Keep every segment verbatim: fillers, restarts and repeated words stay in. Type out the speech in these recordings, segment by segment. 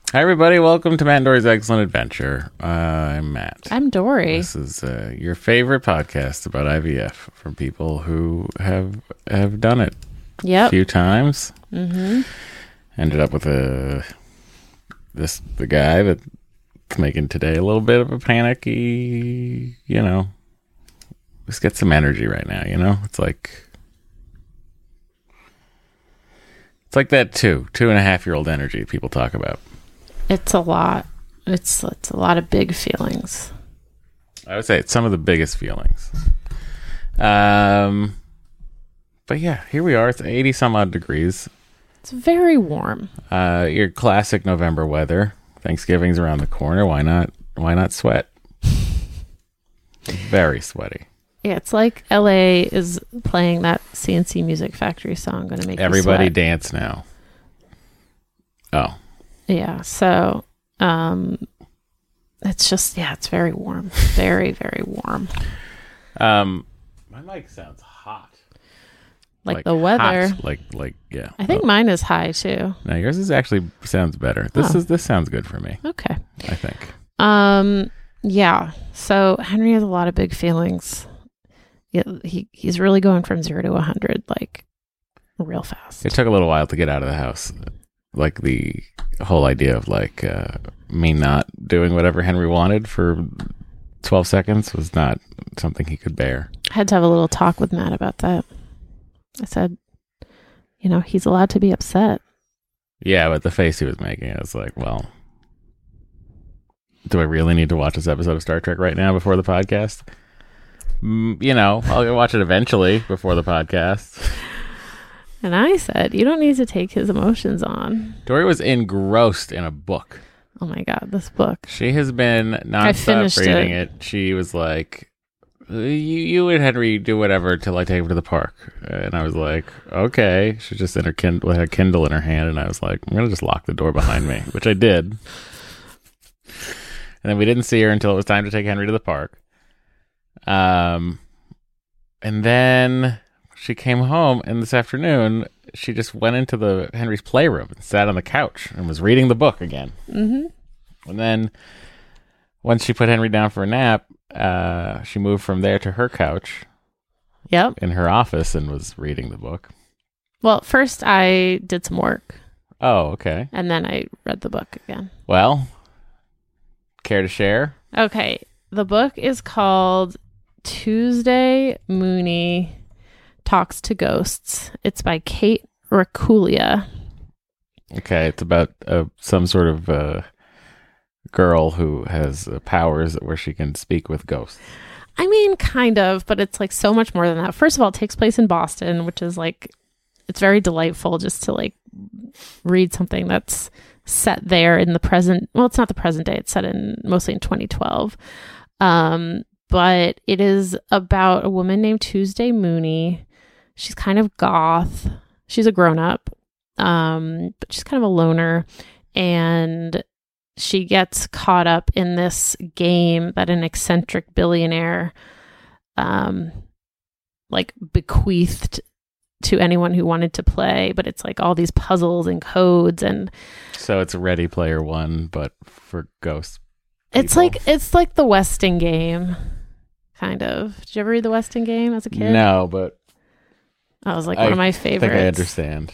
Hi, everybody. Welcome to Matt and Dory's Excellent Adventure. Uh, I'm Matt. I'm Dory. This is uh, your favorite podcast about I V F from people who have have done it Yep. a few times. Mm-hmm. Ended up with a this the guy that's making today a little bit of a panicky, you know, just get some energy right now, you know? It's like it's like that two, two and a half year old energy people talk about. It's a lot. It's it's a lot of big feelings. I would say it's some of the biggest feelings. Um, but yeah, here we are. It's eighty some odd degrees. It's very warm. Uh, your classic November weather. Thanksgiving's around the corner. Why not? Why not sweat? Very sweaty. Yeah, it's like L A is playing that C N C Music Factory song. Going to make Everybody you sweat. dance now. Oh. Yeah. So, um, it's just yeah, it's very warm. Very very warm. Um, my mic sounds hot. Like, Like the weather. hot. Like like yeah. I think Oh. mine is high too. No, yours is actually sounds better. This Oh. is this sounds good for me. Okay. I think. Um. Yeah. So Henry has a lot of big feelings. Yeah, he he's really going from zero to a hundred like real fast. It took a little while to get out of the house. Like the whole idea of like uh, me not doing whatever Henry wanted for twelve seconds was not something he could bear. I had to have a little talk with Matt about that. I said, you know, he's allowed to be upset. Yeah, but the face he was making, I was like, well, do I really need to watch this episode of Star Trek right now before the podcast? Mm, you know, I'll watch it eventually before the podcast. And I said, you don't need to take his emotions on. Dory was engrossed in a book. Oh my God, this book. She has been nonstop finished reading it. it. She was like, you, you and Henry do whatever till I take him to the park. And I was like, okay. She's just in her Kindle, with her Kindle in her hand. And I was like, I'm going to just lock the door behind me, which I did. And then we didn't see her until it was time to take Henry to the park. Um, and then she came home, and this afternoon she just went into the Henry's playroom and sat on the couch and was reading the book again. Mm-hmm. And then once she put Henry down for a nap, uh, she moved from there to her couch Yep. in her office and was reading the book. Well, first I did some work, Oh, okay. and then I read the book again. Well, care to share? Okay. The book is called Tuesday Mooney Talks to Ghosts. It's by Kate Raculia. Okay, it's about uh, some sort of uh, girl who has uh, powers where she can speak with ghosts. I mean, kind of, but it's like so much more than that. First of all, it takes place in Boston, which is like, it's very delightful just to like read something that's set there in the present. Well, it's not the present day. It's set in mostly in twenty twelve. Um, but it is about a woman named Tuesday Mooney. She's kind of goth. She's a grown up, um, but she's kind of a loner. And she gets caught up in this game that an eccentric billionaire um, like bequeathed to anyone who wanted to play. But it's like all these puzzles and codes. And So it's Ready Player One, but for ghosts. it's people. like it's like the Weston game, kind of. Did you ever read the Weston game as a kid? No, but That was like I one of my I favorites. think I understand.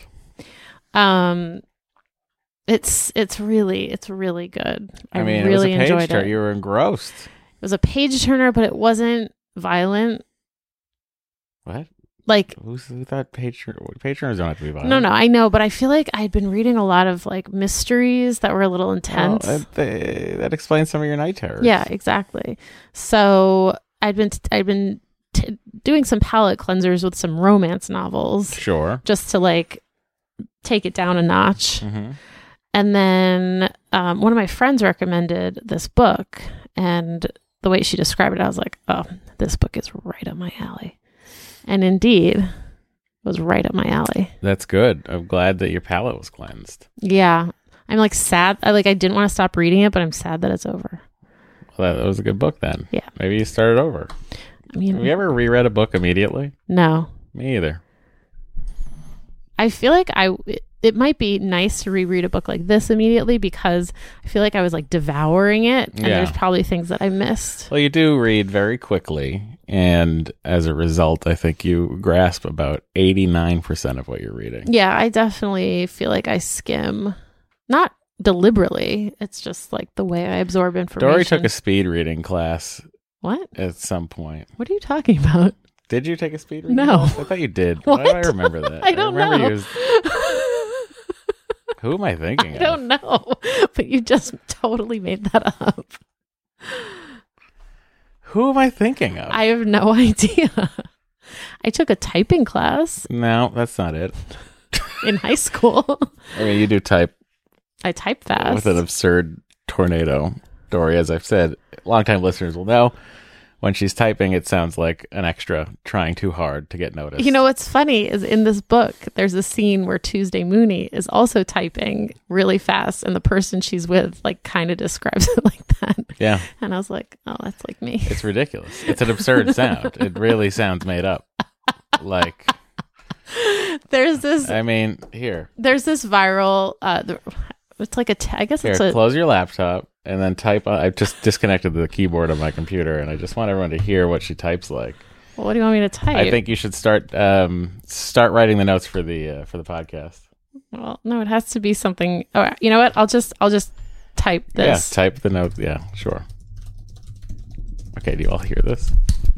Um, it's it's really it's really good. I, I mean, really it was a enjoyed page turn. it. You were engrossed. It was a page turner, but it wasn't violent. What? Like Who's, who thought page turn- page turners don't have to be violent? no, no, I know, but I feel like I'd been reading a lot of like mysteries that were a little intense. Well, that, they- that explains some of your night terrors. Yeah, exactly. So I'd been t- I'd been t- doing some palate cleansers with some romance novels Sure. just to like take it down a notch. Mm-hmm. And then um, one of my friends recommended this book, and the way she described it, I was like, oh, this book is right up my alley. And indeed, it was right up my alley. That's good. I'm glad that your palate was cleansed. Yeah. I'm like sad. I like I didn't want to stop reading it, but I'm sad that it's over. Well, that was a good book then. Yeah. Maybe you started over. I mean, Have you ever reread a book immediately? no. Me either. I feel like I it might be nice to reread a book like this immediately because I feel like I was like devouring it, and Yeah. there's probably things that I missed. Well, you do read very quickly, and as a result, I think you grasp about eighty-nine percent of what you're reading. Yeah, I definitely feel like I skim, not deliberately. It's just like the way I absorb information. Dory took a speed reading class What? at some point. What are you talking about? Did you take a speed reading No. class? I thought you did. Why do I What? remember that? I don't remember know. you was- Who am I thinking I of? don't know, but you just totally made that up. Who am I thinking of? I have no idea. I took a typing class No, that's not it. in high school. I mean, you do type I type fast. with an absurd tornado. Dory, as I've said, longtime listeners will know, when she's typing, it sounds like an extra trying too hard to get noticed. You know what's funny is in this book, there's a scene where Tuesday Mooney is also typing really fast, and the person she's with like kind of describes it like that. Yeah. And I was like, oh, that's like me. It's ridiculous. It's an absurd sound. It really sounds made up. Like, There's this I mean, here. there's this viral uh the, it's like a t- I guess Here, it's a close your laptop and then type on. I've just disconnected the keyboard on my computer, and I just want everyone to hear what she types like. well, what do you want me to type? I think you should start um, start writing the notes for the uh, for the podcast. Well, no, it has to be something. Oh, you know what? I'll just I'll just type this. Yeah, type the notes. Yeah, sure. Okay, do you all hear this?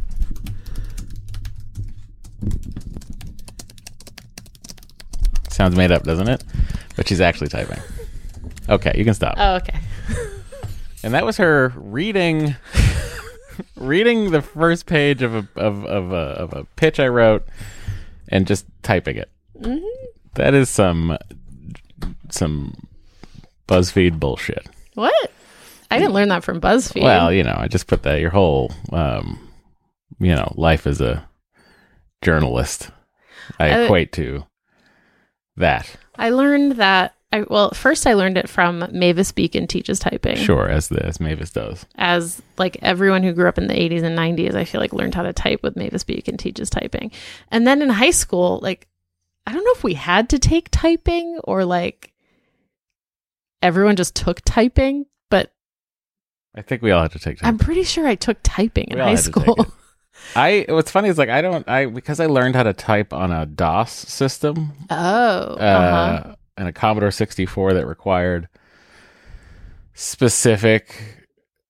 Sounds made up, doesn't it? But she's actually typing. Okay, you can stop. Oh, okay. And that was her reading reading the first page of a of of a, of a pitch I wrote and just typing it. Mm-hmm. That is some some BuzzFeed bullshit. What? I didn't learn that from BuzzFeed. Well, you know, I just put that your whole um you know, life as a journalist I I- equate to that. I learned that. I well, first I learned it from Mavis Beacon Teaches Typing. Sure, as the as Mavis does. As like everyone who grew up in the eighties and nineties, I feel like learned how to type with Mavis Beacon Teaches Typing. And then in high school, like I don't know if we had to take typing or like everyone just took typing, but I think we all had to take time. I'm pretty sure I took typing in We all high had to take school. it. I what's funny is like I don't I because I learned how to type on a DOS system, Oh, uh, uh-huh. and a Commodore sixty-four that required specific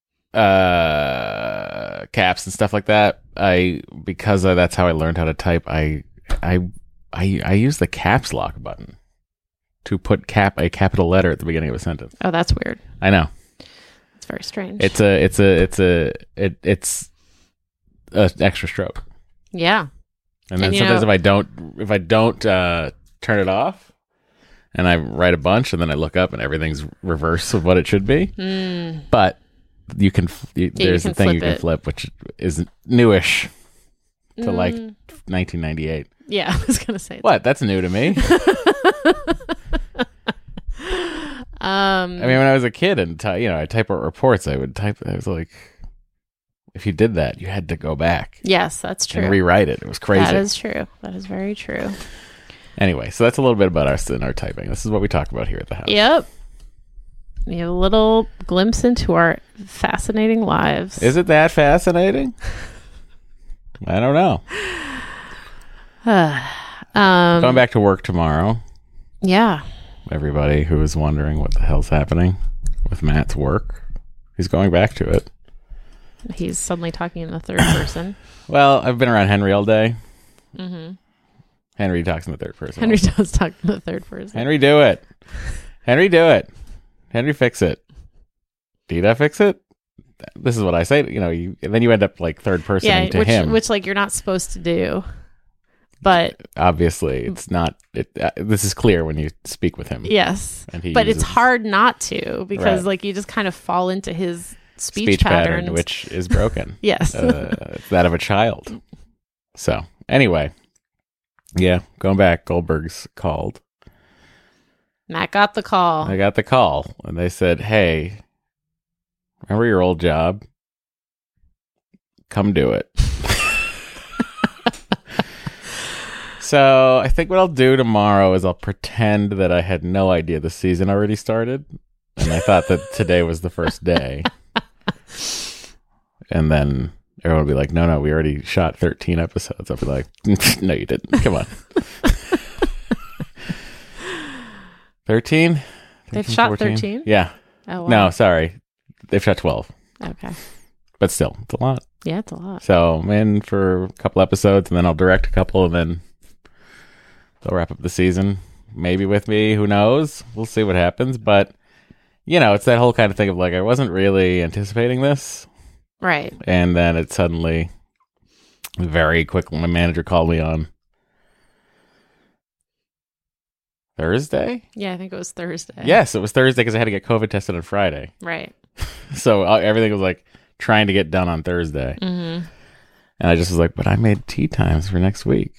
uh, caps and stuff like that. I because uh, that's how I learned how to type. I I I I use the caps lock button to put cap a capital letter at the beginning of a sentence. Oh, that's weird. I know It's very strange. it's a it's a it's a it, it's a extra stroke. yeah. And then And, you sometimes know- if I don't if I don't uh, turn it off, and I write a bunch, and then I look up and everything's reverse of what it should be. Mm. But you can f- you, you there's can a thing flip you can it. flip, which is newish to like Mm. nineteen ninety-eight. Yeah, I was gonna say. What? That's new to me. Um, I mean, when I was a kid and ty- you know I type out reports, I would type. I was like, if you did that, you had to go back yes, that's true. and rewrite it. It was crazy. That is true. That is very trure. Anyway, so that's a little bit about us and our typing. This is what we talk about here at the house. Yep. You have a little glimpse into our fascinating lives. Is it that fascinating? I don't know. um, Going back to work tomorrow. Yeah. Everybody who is wondering what the hell's happening with Matt's work, he's going back to it. He's suddenly talking in the third person. Well, I've been around Henry all day. Mm-hmm. Henry talks in the third person. Henry also. does talk in the third person. Henry, do it. Henry, do it. Henry, fix it. Did I fix it? This is what I say. You know, you and then you end up like third person yeah, to which him. which like you're not supposed to do. But Obviously, it's not. It, uh, this is clear when you speak with him. yes. And he But it's uses hard not to because Right. like you just kind of fall into his speech, speech pattern, patterns. which is broken. yes. uh, it's that of a child. So anyway, yeah, going back, Goldberg's called. Matt got the call. I got the call, and they said, "Hey, remember your old job? Come do it." So I think what I'll do tomorrow is I'll pretend that I had no idea the season already started, and I thought that today was the first day. And then everyone will be like, no, no, we already shot thirteen episodes. I'll be like, no, you didn't. Come on. thirteen? They've shot thirteen? Yeah. Oh, wow. No, sorry. They've shot twelve. Okay. But still, it's a lot. Yeah, it's a lot. So I'm in for a couple episodes, and then I'll direct a couple, and then they'll wrap up the season. Maybe with me. Who knows? We'll see what happens. But, you know, it's that whole kind of thing of like, I wasn't really anticipating this. Right. And then it suddenly, very quickly, my manager called me on Thursday? Yeah, I think it was Thursday. Yes, it was Thursday because I had to get COVID tested on Friday. Right. So uh, everything was like trying to get done on Thursday. Mm-hmm. And I just was like, but I made tea times for next week.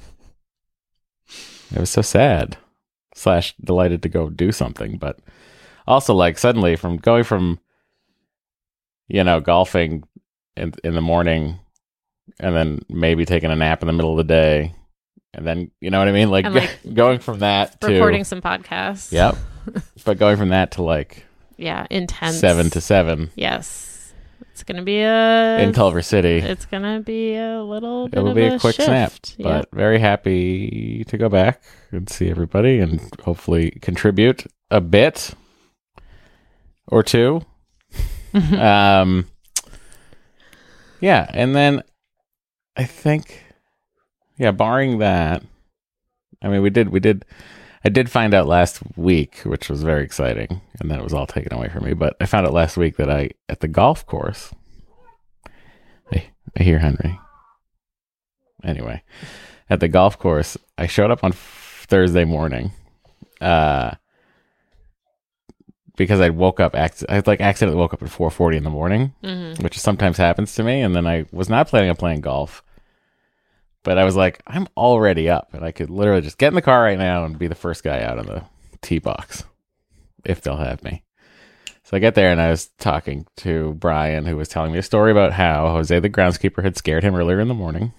It was so sad. Slash delighted to go do something. But also like suddenly from going from, you know, golfing in, in the morning and then maybe taking a nap in the middle of the day. And then, you know what I mean? Like, like going from that to recording some podcasts. Yep. But going from that to like yeah, intense seven to seven. Yes, it's gonna be a in Culver City. It's gonna be a little. Bit It will of be a, a quick shift. snap, Yep. but very happy to go back and see everybody and hopefully contribute a bit or two. um, yeah, and then I think. Yeah, barring that, I mean, we did, we did, I did find out last week, which was very exciting, and then it was all taken away from me, but I found out last week that I, at the golf course, I, I hear Henry. Anyway, at the golf course, I showed up on f- Thursday morning, uh, because I woke up, acc- I like accidentally woke up at four forty in the morning, mm-hmm. which sometimes happens to me, and then I was not planning on playing golf. But I was like, I'm already up, and I could literally just get in the car right now and be the first guy out of the tee box, if they'll have me. So I get there, and I was talking to Brian, who was telling me a story about how Jose, the groundskeeper, had scared him earlier in the morning.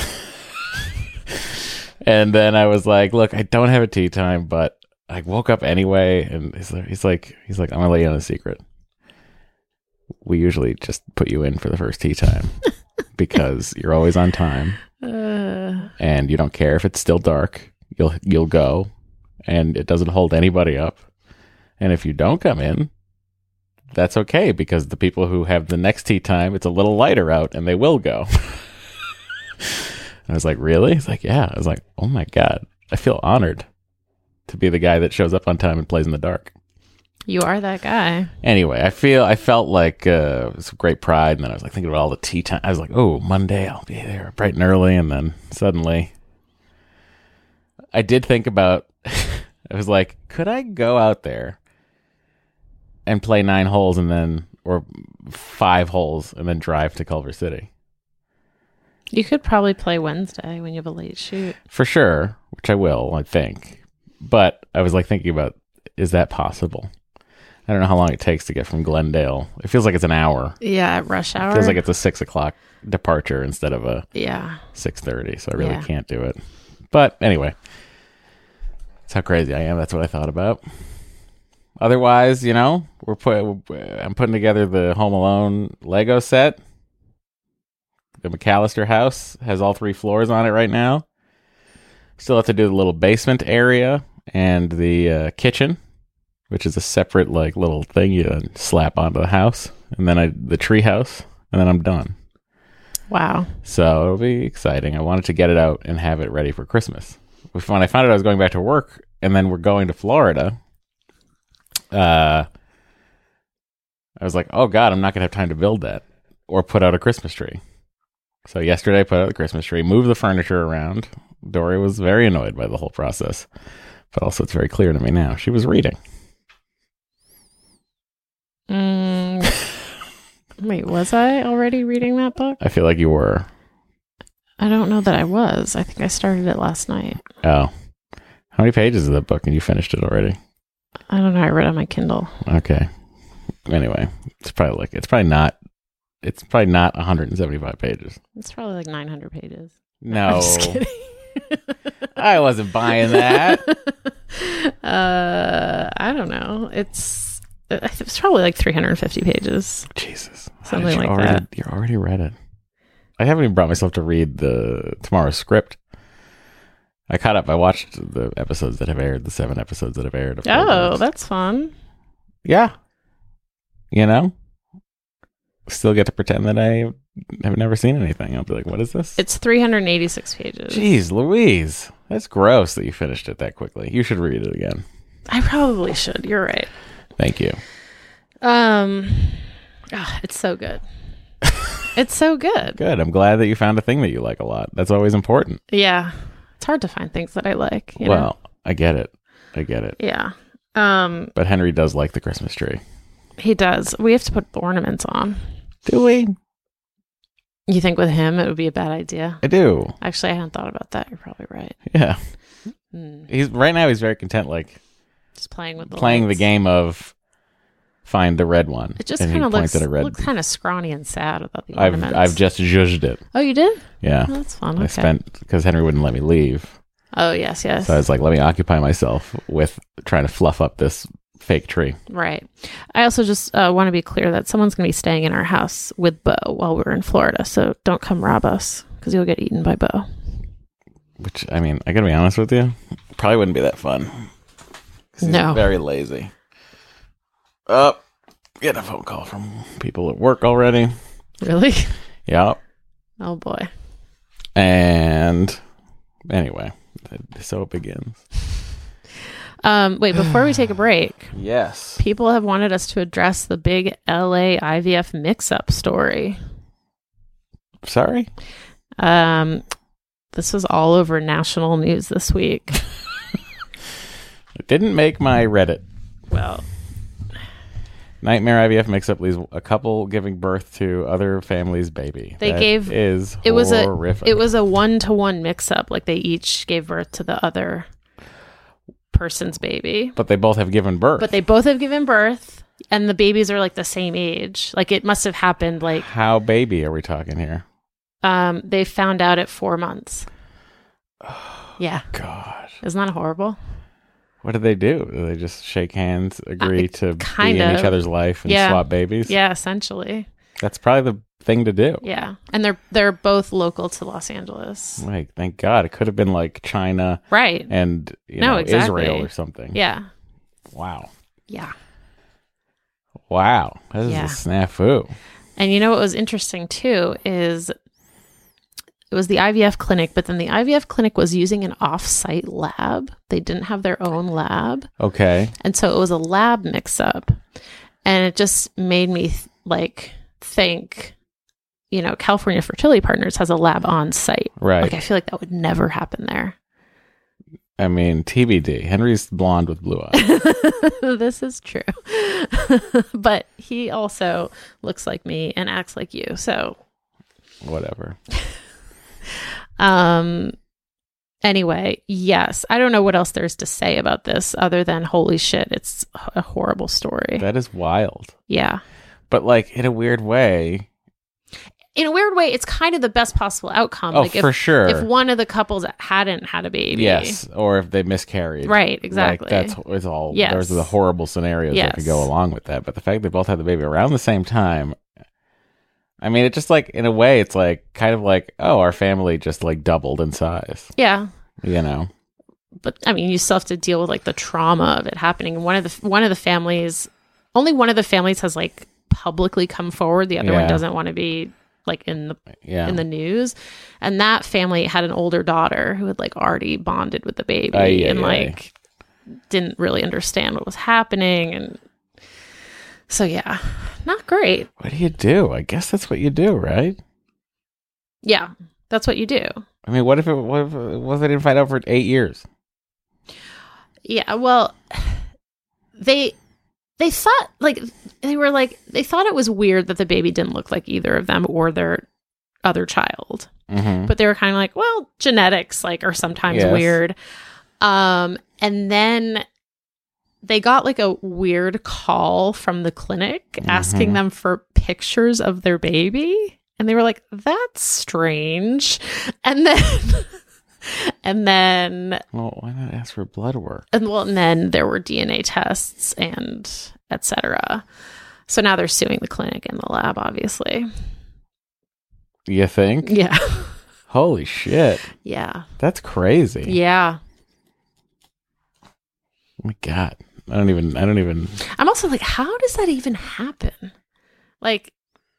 And then I was like, look, I don't have a tee time, but I woke up anyway, and he's like, he's like, he's like I'm going to let you in a secret. We usually just put you in for the first tee time because you're always on time. Uh, and you don't care if it's still dark. You'll you'll go, and it doesn't hold anybody up. And if you don't come in, that's okay because the people who have the next tee time, it's a little lighter out, and they will go. I was like, really? He's like, yeah. I was like, oh my god, I feel honored to be the guy that shows up on time and plays in the dark. You are that guy. Anyway, I feel I felt like uh, it was great pride, and then I was like thinking about all the tea time. I was like, "Oh, Monday, I'll be there bright and early." And then suddenly, I did think about. I was like, "Could I go out there and play nine holes, and then or five holes, and then drive to Culver City?" You could probably play Wednesday when you have a late shoot. For sure, which I will, I think. But I was like thinking about, is that possible? I don't know how long it takes to get from Glendale. It feels like it's an hour. Yeah, at rush hour. It feels like it's a six o'clock departure instead of a yeah six thirty. So I really Yeah. can't do it. But anyway, that's how crazy I am. That's what I thought about. Otherwise, you know, we're put. I'm putting together the Home Alone Lego set. The McAllister house has all three floors on it right now. Still have to do the little basement area and the uh, kitchen, which is a separate like little thing you slap onto the house, and then I the tree house, and then I'm done. Wow. So it'll be exciting. I wanted to get it out and have it ready for Christmas. When I found out I was going back to work, and then we're going to Florida, uh, I was like, oh god, I'm not gonna have time to build that or put out a Christmas tree. So yesterday I put out the Christmas tree, moved the furniture around. Dory was very annoyed by the whole process, but also it's very clear to me now. She was reading. Mm, wait, was I already reading that book? I feel like you were. I don't know that I was. I think I started it last night. Oh. How many pages is that book and you finished it already? I don't know. I read it on my Kindle. Okay. Anyway, it's probably like, it's probably not, it's probably not one hundred seventy-five pages. It's probably like nine hundred pages. No. I'm just kidding. I wasn't buying that. uh, I don't know. It's it's probably like three hundred fifty pages. Jesus, Something like already, that. You already read it. I haven't even brought myself to read the tomorrow's script. I caught up. I watched the episodes that have aired, the seven episodes that have aired. Of Oh, that's fun. Yeah. You know? Still get to pretend that I have never seen anything. I'll be like, what is this? It's three hundred eighty-six pages. Jeez, Louise. That's gross that you finished it that quickly. You should read it again. I probably should. You're right. Thank you. Um, oh, it's so good. It's so good. Good. I'm glad that you found a thing that you like a lot. That's always important. Yeah. It's hard to find things that I like. You Well, know? I get it. I get it. Yeah. Um, But Henry does like the Christmas tree. he does. We have to put the ornaments on. Do we? You think with him it would be a bad idea? I do. Actually, I hadn't thought about that. You're probably right. Yeah. Hmm. He's right now he's very content like Just playing with the playing lights. the game of find the red one. It just And he kind of points looks at a red. looks kind of scrawny and sad without the I've ornaments. I've just judged it. Oh, you did? Yeah. Oh, that's fun. I Okay. spent because Henry wouldn't let me leave. Oh, yes, yes. So I was like, let me occupy myself with trying to fluff up this fake tree. Right. I also just uh, want to be clear that someone's going to be staying in our house with Bo while we're in Florida. So don't come rob us because you'll get eaten by Bo. Which, I mean, I gotta be honest with you, probably wouldn't be that fun. 'Cause he's No. very lazy. Oh, getting a phone call from people at work already. Really? Yep. Oh, boy. And anyway, so it begins. Um, wait, before we take a break, Yes. people have wanted us to address the big L A I V F mix-up story. Sorry? Um, this was all over national news this week. It didn't make my Reddit. Well, Nightmare I V F mix-up leaves a couple giving birth to other family's baby. They That gave- is it was a horrific. it was a one-to-one mix-up. Like they each gave birth to the other person's baby. But they both have given birth. But they both have given birth, and the babies are like the same age. Like it must have happened like How baby are we talking here? um they found out at four months. Yeah. God. Isn't that horrible? What did they do? Did they just shake hands, agree Uh, to kind be in each of. other's life and Yeah. swap babies? Yeah, essentially. That's probably the thing to do. Yeah. And they're they're both local to Los Angeles. Like, thank God. It could have been like China Right. and you No, know, exactly. Israel or something. Yeah. Wow. Yeah. Wow. That is Yeah. a snafu. And you know what was interesting too is it was the I V F clinic, but then the I V F clinic was using an off-site lab. They didn't have their own lab. Okay. And so it was a lab mix-up. And it just made me th- like think, you know, California Fertility Partners has a lab on site. Right. Like I feel like that would never happen there. I mean, T B D. Henry's blonde with blue eyes. This is true. But he also looks like me and acts like you. So Whatever. Um. Anyway, yes. I don't know what else there's to say about this other than holy shit, it's a horrible story. That is wild. Yeah. But like in a weird way. In a weird way, it's kind of the best possible outcome. Oh, like if, for sure. If one of the couples hadn't had a baby. Yes. Or if they miscarried. Right, exactly. Like that's it's all Yes. there's the horrible scenarios that could Yes. go along with that. But the fact they both had the baby around the same time, I mean, it just like in a way, it's like kind of like, oh, our family just like doubled in size. Yeah. You know? But I mean, you still have to deal with like the trauma of it happening. One of the one of the families, only one of the families has like publicly come forward. The other Yeah. one doesn't want to be like in the Yeah. in the news. And that family had an older daughter who had like already bonded with the baby Ay, ay, and ay. like didn't really understand what was happening. And so yeah, not great. What do you do? I guess that's what you do, right? Yeah, that's what you do. I mean, what if it what if, what if they didn't find out for eight years? Yeah, well, they they thought like they were like they thought it was weird that the baby didn't look like either of them or their other child. Mm-hmm. But they were kind of like, well, genetics like are sometimes Yes. weird. Um and then they got like a weird call from the clinic asking Mhm. them for pictures of their baby. And they were like, that's strange. And then And then, Well, why not ask for blood work? and well, and then there were D N A tests and et cetera. So now they're suing the clinic and the lab, obviously. You think? Yeah. Holy shit. Yeah. That's crazy. Yeah. Oh my God. I don't even, I don't even. I'm also like, how does that even happen? Like,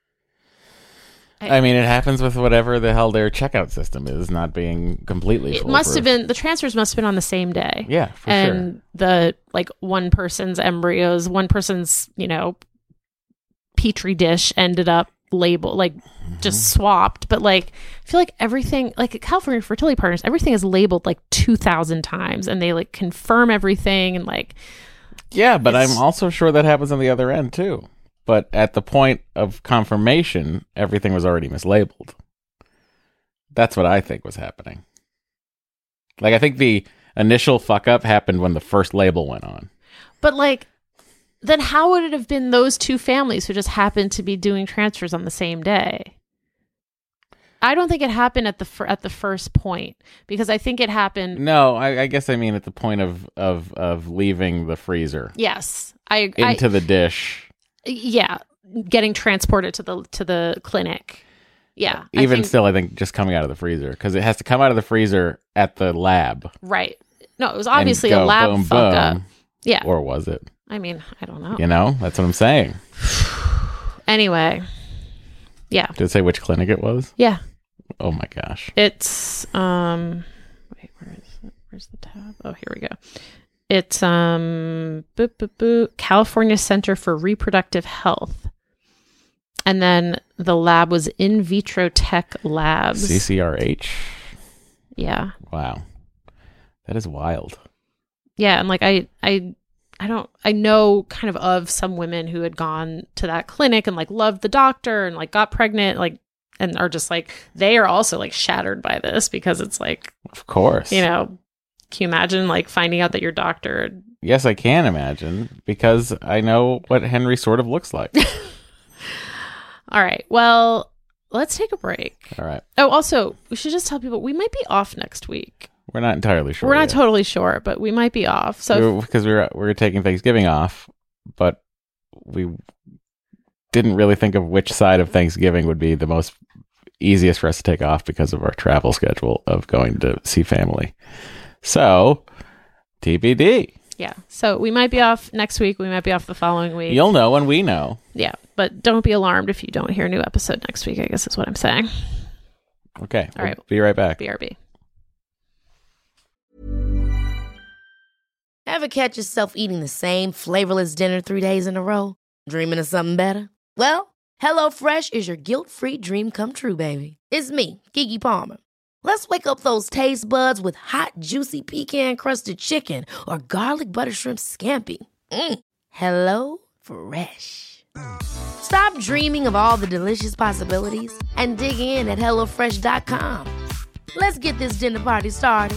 I mean, it happens with whatever the hell their checkout system is not being completely it must have foolproof. been, the transfers must have been on the same day. Yeah, for and sure. the, like, one person's embryos, one person's, you know, petri dish ended up labeled, like, Mm-hmm. just swapped. But, like, I feel like everything, like, at California Fertility Partners, everything is labeled, like, two thousand times. And they, like, confirm everything and, like... Yeah, but It's- I'm also sure that happens on the other end, too. But at the point of confirmation, everything was already mislabeled. That's what I think was happening. Like, I think the initial fuck up happened when the first label went on. But, like, then how would it have been those two families who just happened to be doing transfers on the same day? I don't think it happened at the fir- at the first point, because I think it happened. No, I, I guess I mean at the point of, of, of leaving the freezer Yes, I, into I the dish. yeah, getting transported to the to the clinic. Yeah, I Even think- still, I think just coming out of the freezer, because it has to come out of the freezer at the lab. right. No, it was and obviously go a lab boom, fuck boom. up. Yeah, Or was it? I mean, I don't know. You know, that's what I'm saying. Anyway, yeah, Did it say which clinic it was? yeah. Oh my gosh. It's um wait, where is it? Where's the tab? Oh, here we go. It's um boop, boop, boop, California Center for Reproductive Health. And then the lab was In Vitro Tech Labs. C C R H? Yeah. Wow. That is wild. Yeah, and like I I I don't I know kind of of some women who had gone to that clinic and like loved the doctor and like got pregnant, like, and are just like, they are also like shattered by this, because it's like, Of course. you know, can you imagine like finding out that your doctor... Yes, I can imagine, because I know what Henry sort of looks like. All right, well, let's take a break. All right. Oh, also, we should just tell people we might be off next week. We're not entirely sure. We're not yet. totally sure, but we might be off. So if- Because we were, we were taking Thanksgiving off, but we didn't really think of which side of Thanksgiving would be the most easiest for us to take off because of our travel schedule of going to see family. So, T B D. yeah, so we might be off next week. We might be off the following week. You'll know when we know. Yeah, but don't be alarmed if you don't hear a new episode next week, I guess is what I'm saying. Okay. All we'll right. Be right back. B R B. Ever catch yourself eating the same flavorless dinner three days in a row? Dreaming of something better? Well, HelloFresh is your guilt-free dream come true, baby. It's me, Keke Palmer. Let's wake up those taste buds with hot, juicy pecan-crusted chicken or garlic butter shrimp scampi. Mm. Hello Fresh. Stop dreaming of all the delicious possibilities and dig in at hello fresh dot com. Let's get this dinner party started.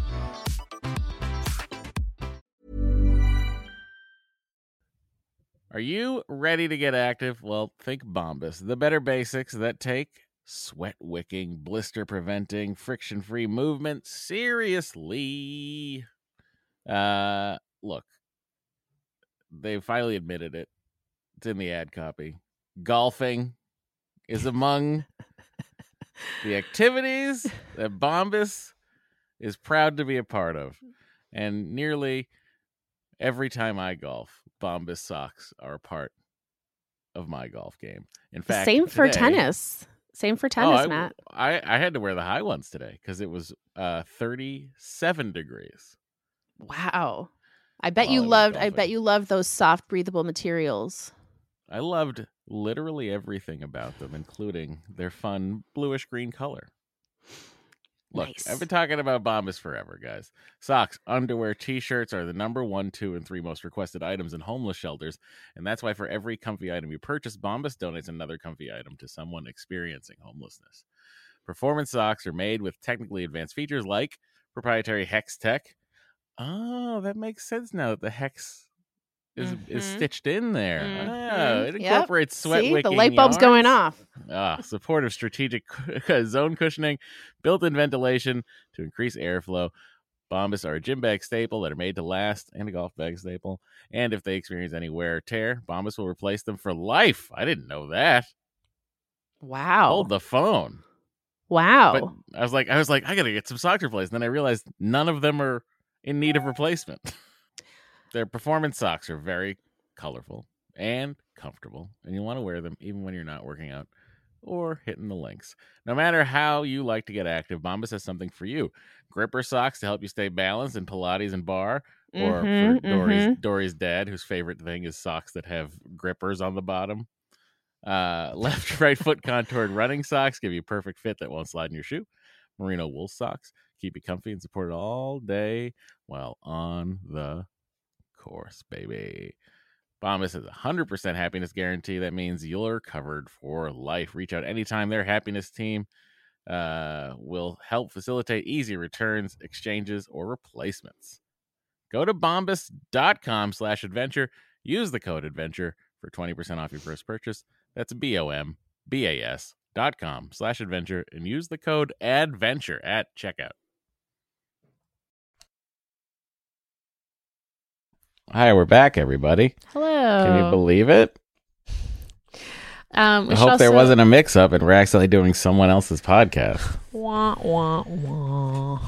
Are you ready to get active? Well, think Bombas, the better basics that take sweat wicking, blister preventing, friction free movement seriously. Uh, look, they finally admitted it. It's in the ad copy. Golfing is among the activities that Bombas is proud to be a part of. And nearly every time I golf, Bombas socks are a part of my golf game. In fact, Same for today- tennis. Same for Oh, tennis, I, Matt. I, I had to wear the high ones today because it was uh, thirty-seven degrees. Wow. I bet While you I was loved I golfing. bet you loved those soft breathable materials. I loved literally everything about them, including their fun bluish green color. Look, Nice. I've been talking about Bombas forever, guys. Socks, underwear, t-shirts are the number one, two, and three most requested items in homeless shelters, and that's why for every comfy item you purchase, Bombas donates another comfy item to someone experiencing homelessness. Performance socks are made with technically advanced features like proprietary Hex Tech. Oh, that makes sense now that the Hex is is Mhm. stitched in there. Mhm. Oh, it Yep. incorporates sweat See, wicking the light bulb's going yarns. off. Ah, supportive strategic zone cushioning, built-in ventilation to increase airflow. Bombas are a gym bag staple that are made to last, and a golf bag staple. And if they experience any wear or tear, Bombas will replace them for life. I didn't know that. Wow. Hold the phone. Wow. But I was like, I was like, I gotta get some socks replaced. And then I realized none of them are in need of replacement. Their performance socks are very colorful and comfortable, and you want to wear them even when you're not working out or hitting the links. No matter how you like to get active, Bombas has something for you. Gripper socks to help you stay balanced in Pilates and bar, or Mhm, for Dory's mhm. Dory's dad, whose favorite thing is socks that have grippers on the bottom. Uh, left right foot contoured running socks give you a perfect fit that won't slide in your shoe. Merino wool socks keep you comfy and supported all day while on the course, baby. Bombas has a one hundred percent happiness guarantee. That means you're covered for life. Reach out anytime. Their happiness team uh, will help facilitate easy returns, exchanges, or replacements. Go to bombas.com slash adventure. Use the code adventure for twenty percent off your first purchase. That's B-O-M-B-A-S dot com slash adventure, and use the code adventure at checkout. Hi, we're back, everybody. Hello. Can you believe it? Um, we I should hope there also- wasn't a mix-up and we're accidentally doing someone else's podcast. Wah, wah, wah.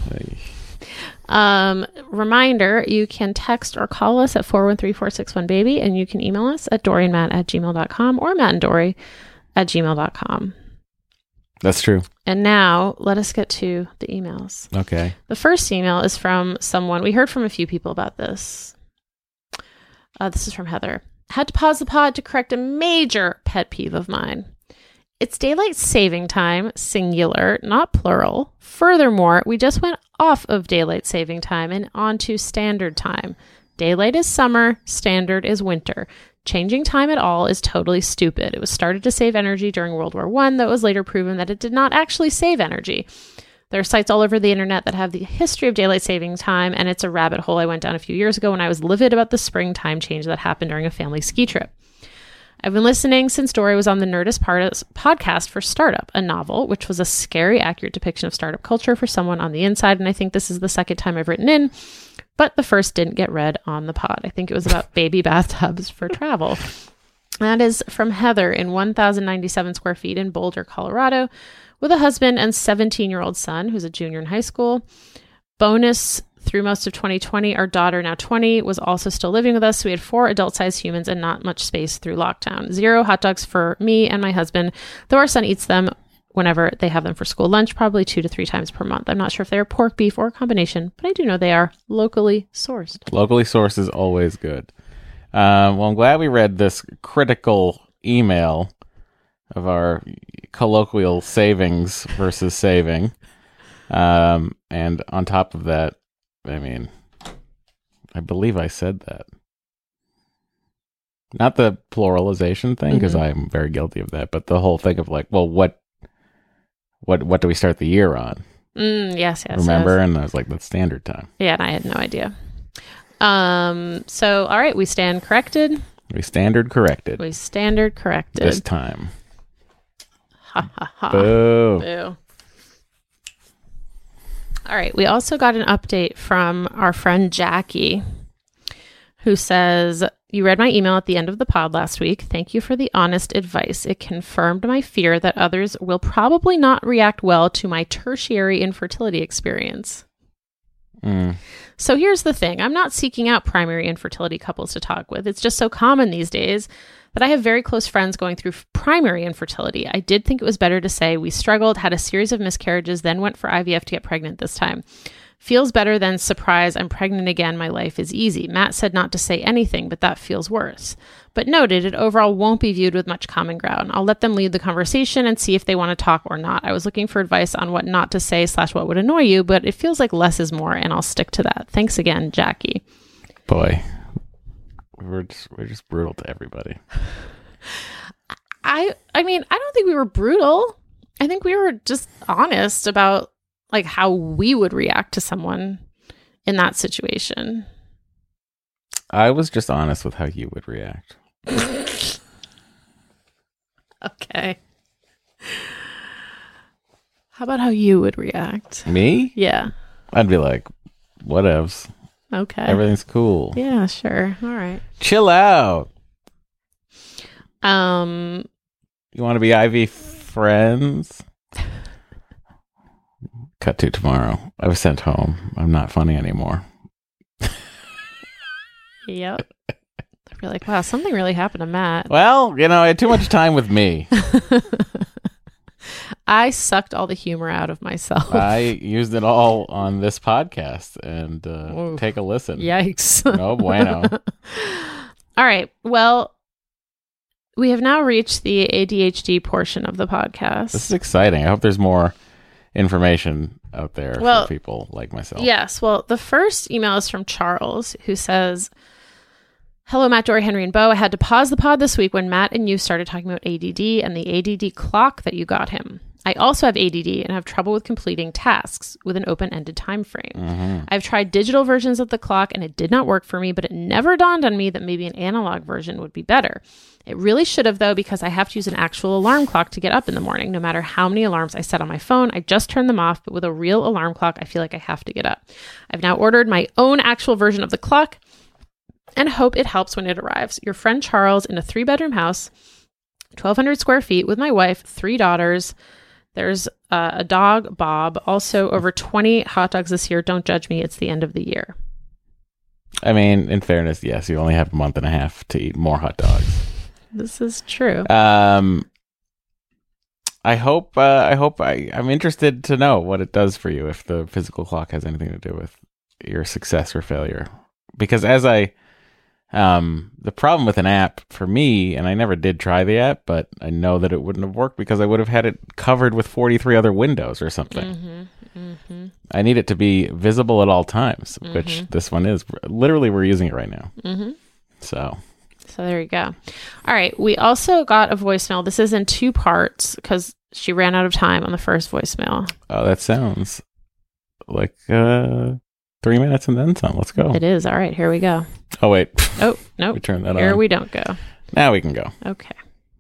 Um, reminder, you can text or call us at four one three, four six one, baby, and you can email us at doryandmatt at gmail dot com or matt and dory at gmail dot com. That's true. And now let us get to the emails. Okay. The first email is from someone. We heard from a few people about this. Uh, this is from Heather. Had to pause the pod to correct a major pet peeve of mine. It's daylight saving time, singular, not plural. Furthermore, we just went off of daylight saving time and onto standard time. Daylight is summer, standard is winter. Changing time at all is totally stupid. It was started to save energy during World War One, though it was later proven that it did not actually save energy. There are sites all over the internet that have the history of daylight saving time, and it's a rabbit hole I went down a few years ago when I was livid about the spring time change that happened during a family ski trip. I've been listening since Dory was on the Nerdist Part- podcast for Startup, a novel, which was a scary, accurate depiction of startup culture for someone on the inside, and I think this is the second time I've written in, but the first didn't get read on the pod. I think it was about baby bathtubs for travel. That is from Heather in one thousand ninety-seven square feet in Boulder, Colorado, with a husband and seventeen-year-old son who's a junior in high school. Bonus, through most of twenty twenty, our daughter, now twenty, was also still living with us, so we had four adult-sized humans and not much space through lockdown. Zero hot dogs for me and my husband, though our son eats them whenever they have them for school lunch, probably two to three times per month. I'm not sure if they're pork, beef, or a combination, but I do know they are locally sourced. Locally sourced is always good. Um, well, I'm glad we read this critical email of our colloquial savings versus saving. Um, and on top of that, I mean, I believe I said that. Not the pluralization thing, because Mhm. I'm very guilty of that, but the whole thing of like, well, what, what, what do we start the year on? Mm, yes, yes. Remember? yes. And I was like, that's standard time. Yeah, and I had no idea. Um. So, all right, we stand corrected. We standard corrected We standard corrected. this time. Ha ha ha. Boo. Boo. All right. We also got an update from our friend Jackie, who says, you read my email at the end of the pod last week. Thank you for the honest advice. It confirmed my fear that others will probably not react well to my tertiary infertility experience. Mm. So here's the thing. I'm not seeking out primary infertility couples to talk with. It's just so common these days that I have very close friends going through primary infertility. I did think it was better to say we struggled, had a series of miscarriages, then went for I V F to get pregnant this time. Feels better than surprise, I'm pregnant again, my life is easy. Matt said not to say anything, but that feels worse. But noted, it overall won't be viewed with much common ground. I'll let them lead the conversation and see if they want to talk or not. I was looking for advice on what not to say slash what would annoy you, but it feels like less is more, and I'll stick to that. Thanks again, Jackie. Boy, we're just, we're just brutal to everybody. I I mean, I don't think we were brutal. I think we were just honest about like how we would react to someone in that situation. I was just honest with how you would react. Okay. How about how you would react? Me? Yeah. I'd be like, whatevs. Okay. Everything's cool. Yeah, sure. All right. Chill out. Um, You want to be Ivy friends? Cut to tomorrow. I was sent home. I'm not funny anymore. Yep. I feel like, wow, something really happened to Matt. Well, you know, I had too much time with me. I sucked all the humor out of myself. I used it all on this podcast, and uh, Oof. take a listen. Yikes. No bueno. All right. Well, we have now reached the A D H D portion of the podcast. This is exciting. I hope there's more information out there Well, for people like myself. Yes. Well, the first email is from Charles, who says, hello, Matt, Dory, Henry, and Bo. I had to pause the pod this week when Matt and you started talking about A D D and the A D D clock that you got him. I also have A D D and have trouble with completing tasks with an open-ended time frame. Mm-hmm. I've tried digital versions of the clock and it did not work for me, but it never dawned on me that maybe an analog version would be better. It really should have, though, because I have to use an actual alarm clock to get up in the morning. No matter how many alarms I set on my phone, I just turn them off, but with a real alarm clock, I feel like I have to get up. I've now ordered my own actual version of the clock and hope it helps when it arrives. Your friend Charles in a three-bedroom house, twelve hundred square feet, with my wife, three daughters. There's uh, a dog, Bob. Also, over twenty hot dogs this year. Don't judge me. It's the end of the year. I mean, in fairness, yes, you only have a month and a half to eat more hot dogs. This is true. Um, I hope. Uh, I hope. I, I'm interested to know what it does for you. If the physical clock has anything to do with your success or failure, because as I, um, the problem with an app for me, and I never did try the app, but I know that it wouldn't have worked because I would have had it covered with forty-three other windows or something. Mm-hmm, mm-hmm, I need it to be visible at all times, mm-hmm. which this one is. Literally, we're using it right now. Mm-hmm. So. So there you go. All right. We also got a voicemail. This is in two parts because she ran out of time on the first voicemail. Oh, that sounds like uh, three minutes and then some. Let's go. It is. All right. Here we go. Oh, wait. Oh, nope. We turn that Here on. we don't go. Now we can go. Okay.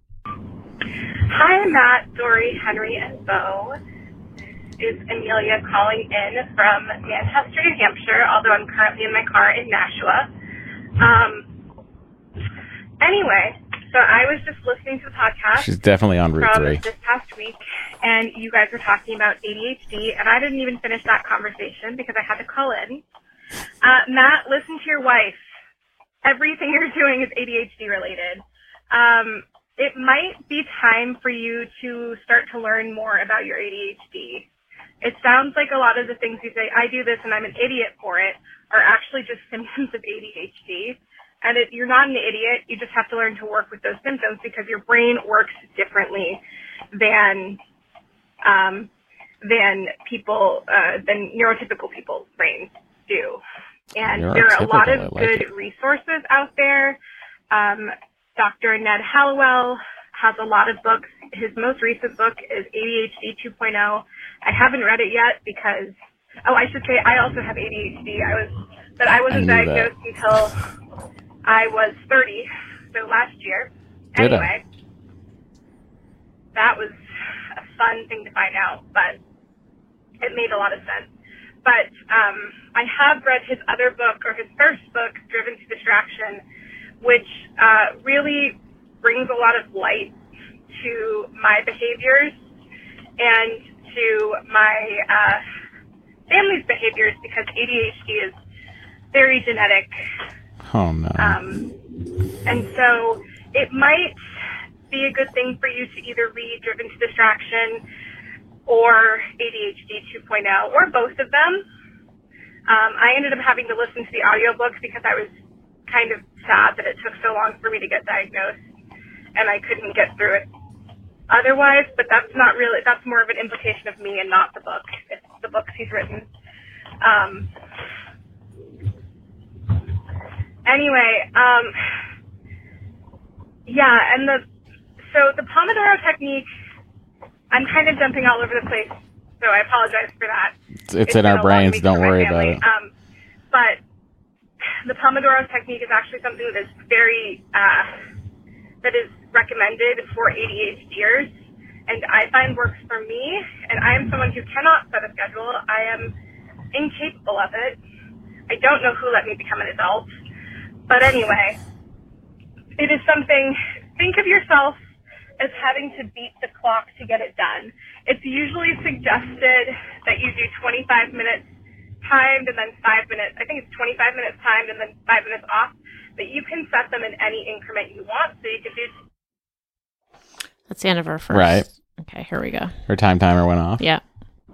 Hi, Matt, Dory, Henry, and Bo. This is Amelia calling in from Manchester, New Hampshire, although I'm currently in my car in Nashua. Um, anyway, so I was just listening to the podcast. She's definitely on Route from three. this past week, and you guys were talking about A D H D, and I didn't even finish that conversation because I had to call in. Uh, Matt, listen to your wife. Everything you're doing is A D H D related. Um, it might be time for you to start to learn more about your A D H D. It sounds like a lot of the things you say, I do this and I'm an idiot for it, are actually just symptoms of A D H D. And it, you're not an idiot. You just have to learn to work with those symptoms because your brain works differently than um, than people uh, than neurotypical people's brains do. And there are a lot of Neurotypical, I like good it. resources out there. Um, Doctor Ned Hallowell has a lot of books. His most recent book is A D H D two point oh. I haven't read it yet because, oh, I should say I also have A D H D. I was, but I wasn't I knew diagnosed until I was thirty, so last year. Ditto. Anyway, that was a fun thing to find out, but it made a lot of sense. But um, I have read his other book, or his first book, Driven to Distraction, which uh, really brings a lot of light to my behaviors and to my uh, family's behaviors because A D H D is very genetic. Oh, no. Um, and so it might be a good thing for you to either read Driven to Distraction or A D H D two point oh, or both of them. Um, I ended up having to listen to the audiobook because I was kind of sad that it took so long for me to get diagnosed and I couldn't get through it otherwise, but that's not really, that's more of an implication of me and not the book. It's the books he's written. Um, anyway, um, yeah, and the, so the Pomodoro technique, I'm kind of jumping all over the place, so I apologize for that. It's, it's in our brains. Don't worry about it. Um, but the Pomodoro technique is actually something that is very, uh, that is recommended for ADHDers. and I find works for me, and I am someone who cannot set a schedule. I am incapable of it. I don't know who let me become an adult. But anyway, it is something, think of yourself as having to beat the clock to get it done. It's usually suggested that you do twenty-five minutes timed and then five minutes, I think it's twenty-five minutes timed and then five minutes off, but you can set them in any increment you want. So you could do. That's the end of our first. Right. Okay, here we go. Her time timer went off. Yeah.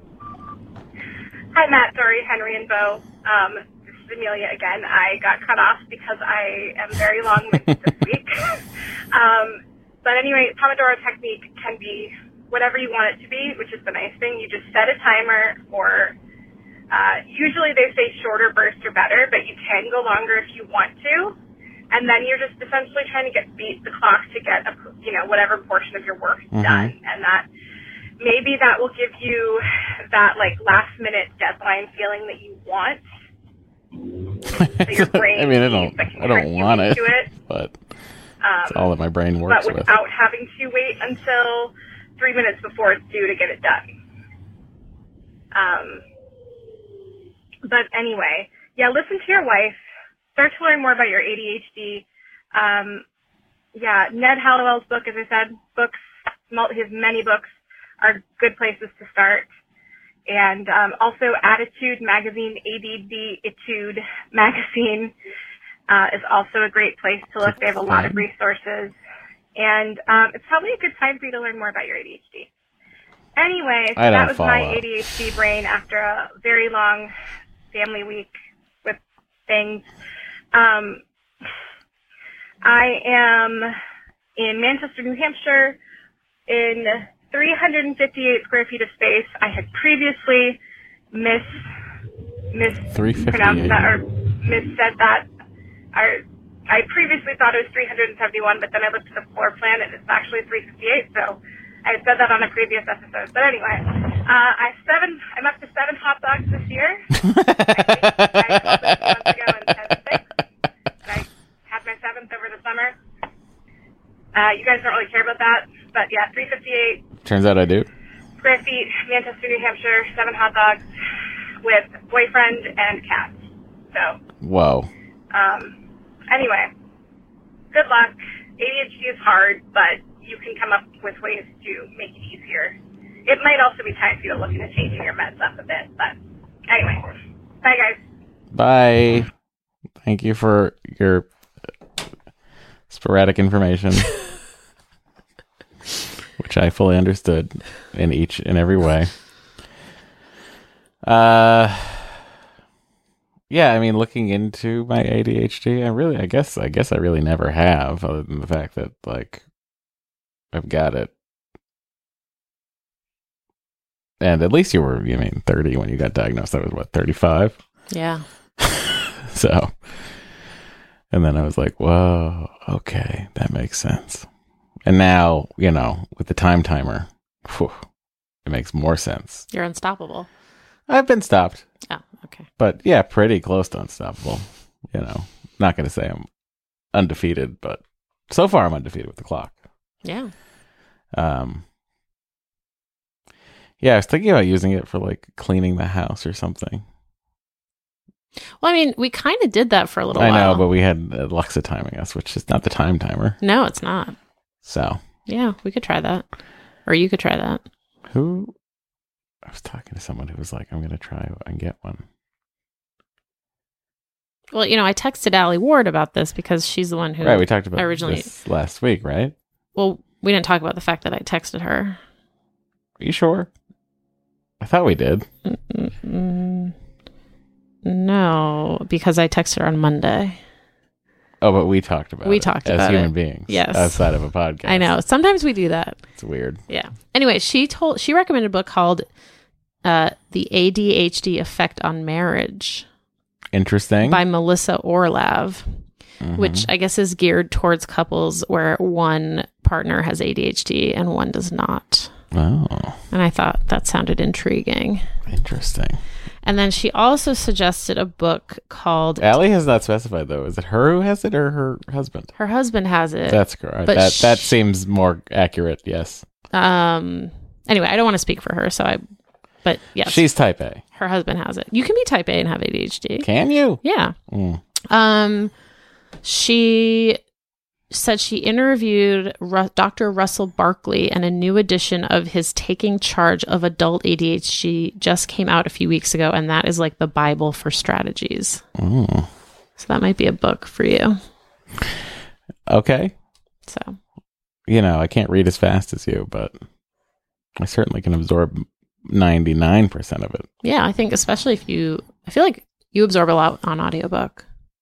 Hi, Matt, Dory, Henry, and Bo. Um, this is Amelia again. I got cut off because I am very long-winded this week. um, but anyway, Pomodoro technique can be whatever you want it to be, which is the nice thing. You just set a timer for, uh, usually they say shorter bursts are better, but you can go longer if you want to. And then you're just essentially trying to get beat the clock to get, a, you know, whatever portion of your work Mm-hmm. done. And that, maybe that will give you that, like, last-minute deadline feeling that you want. That your brain I mean, I don't, that can I don't trick you want it, into it. but Um, it's all that my brain works but with. without having to wait until three minutes before it's due to get it done. Um, but anyway, yeah, listen to your wife. Start to learn more about your A D H D. Um, yeah, Ned Hallowell's book, as I said, books, his many books are good places to start. And um, also Attitude Magazine, A D D Etude Magazine, Uh, is also a great place to look. They have a lot of resources. And um, it's probably a good time for you to learn more about your A D H D. Anyway, so I don't that was my follow. A D H D brain after a very long family week with things. Um, I am in Manchester, New Hampshire, in three hundred fifty-eight square feet of space. I had previously mis mispronounced that or missaid that. I, I previously thought it was three hundred seventy-one, but then I looked at the floor plan and it's actually three fifty-eight, so I had said that on a previous episode. But anyway, uh, I seven, I'm up to seven hot dogs this year. I, I called this months ago and said six. And I had my seventh over the summer. Uh, you guys don't really care about that, but yeah, three fifty-eight Turns out I do. square feet, Manchester, New Hampshire, seven hot dogs with boyfriend and cat. So, Whoa. um, anyway, good luck. A D H D is hard, but you can come up with ways to make it easier. It might also be time for you to look into changing your meds up a bit, but anyway. Bye, guys. Bye. Thank you for your sporadic information, which I fully understood in each and every way. Uh, yeah, I mean, looking into my A D H D, I really, I guess, I guess I really never have, other than the fact that, like, I've got it. And at least you were, you mean, thirty when you got diagnosed. I was, what, thirty-five? Yeah. So, and then I was like, whoa, okay, that makes sense. And now, you know, with the time timer, whew, it makes more sense. You're unstoppable. I've been stopped, Oh, okay. but yeah, pretty close to unstoppable. You know, not going to say I'm undefeated, but so far I'm undefeated with the clock. Yeah. Um, yeah, I was thinking about using it for like cleaning the house or something. Well, I mean, we kind of did that for a little I while. know, but we had Alexa timing us, which is not the time timer. No, it's not. So, Yeah, we could try that. Or you could try that. who? I was talking to someone who was like, I'm going to try and get one. Well, you know, I texted Allie Ward about this because she's the one who... Right, we talked about originally- this last week, right? Well, we didn't talk about the fact that I texted her. Are you sure? I thought we did. Mm, no, because I texted her on Monday. Oh, but we talked about We it talked as about human it. beings. Yes. Outside of a podcast. I know. Sometimes we do that. It's weird. Yeah. Anyway, she told she recommended a book called uh, The A D H D Effect on Marriage Interesting. by Melissa Orlav, Mhm. which I guess is geared towards couples where one partner has A D H D and one does not. Oh, And I thought that sounded intriguing. interesting. And then she also suggested a book called Allie has not specified, though. Is it her who has it or her husband? Her Husband Has It. That's correct. But That, that sh- seems more accurate, yes. Um. Anyway, I don't want to speak for her, so I. But yes, She's type A. her husband has it. You can be type A and have A D H D. Can you? Yeah. Mm. Um. She said she interviewed Ru- Doctor Russell Barkley, and a new edition of his Taking Charge of Adult A D H D just came out a few weeks ago, and that is like the Bible for strategies. Mm. So that might be a book for you. Okay. So, You know, I can't read as fast as you, but I certainly can absorb ninety-nine percent of it. yeah, I think especially if you, I feel like you absorb a lot on audiobook.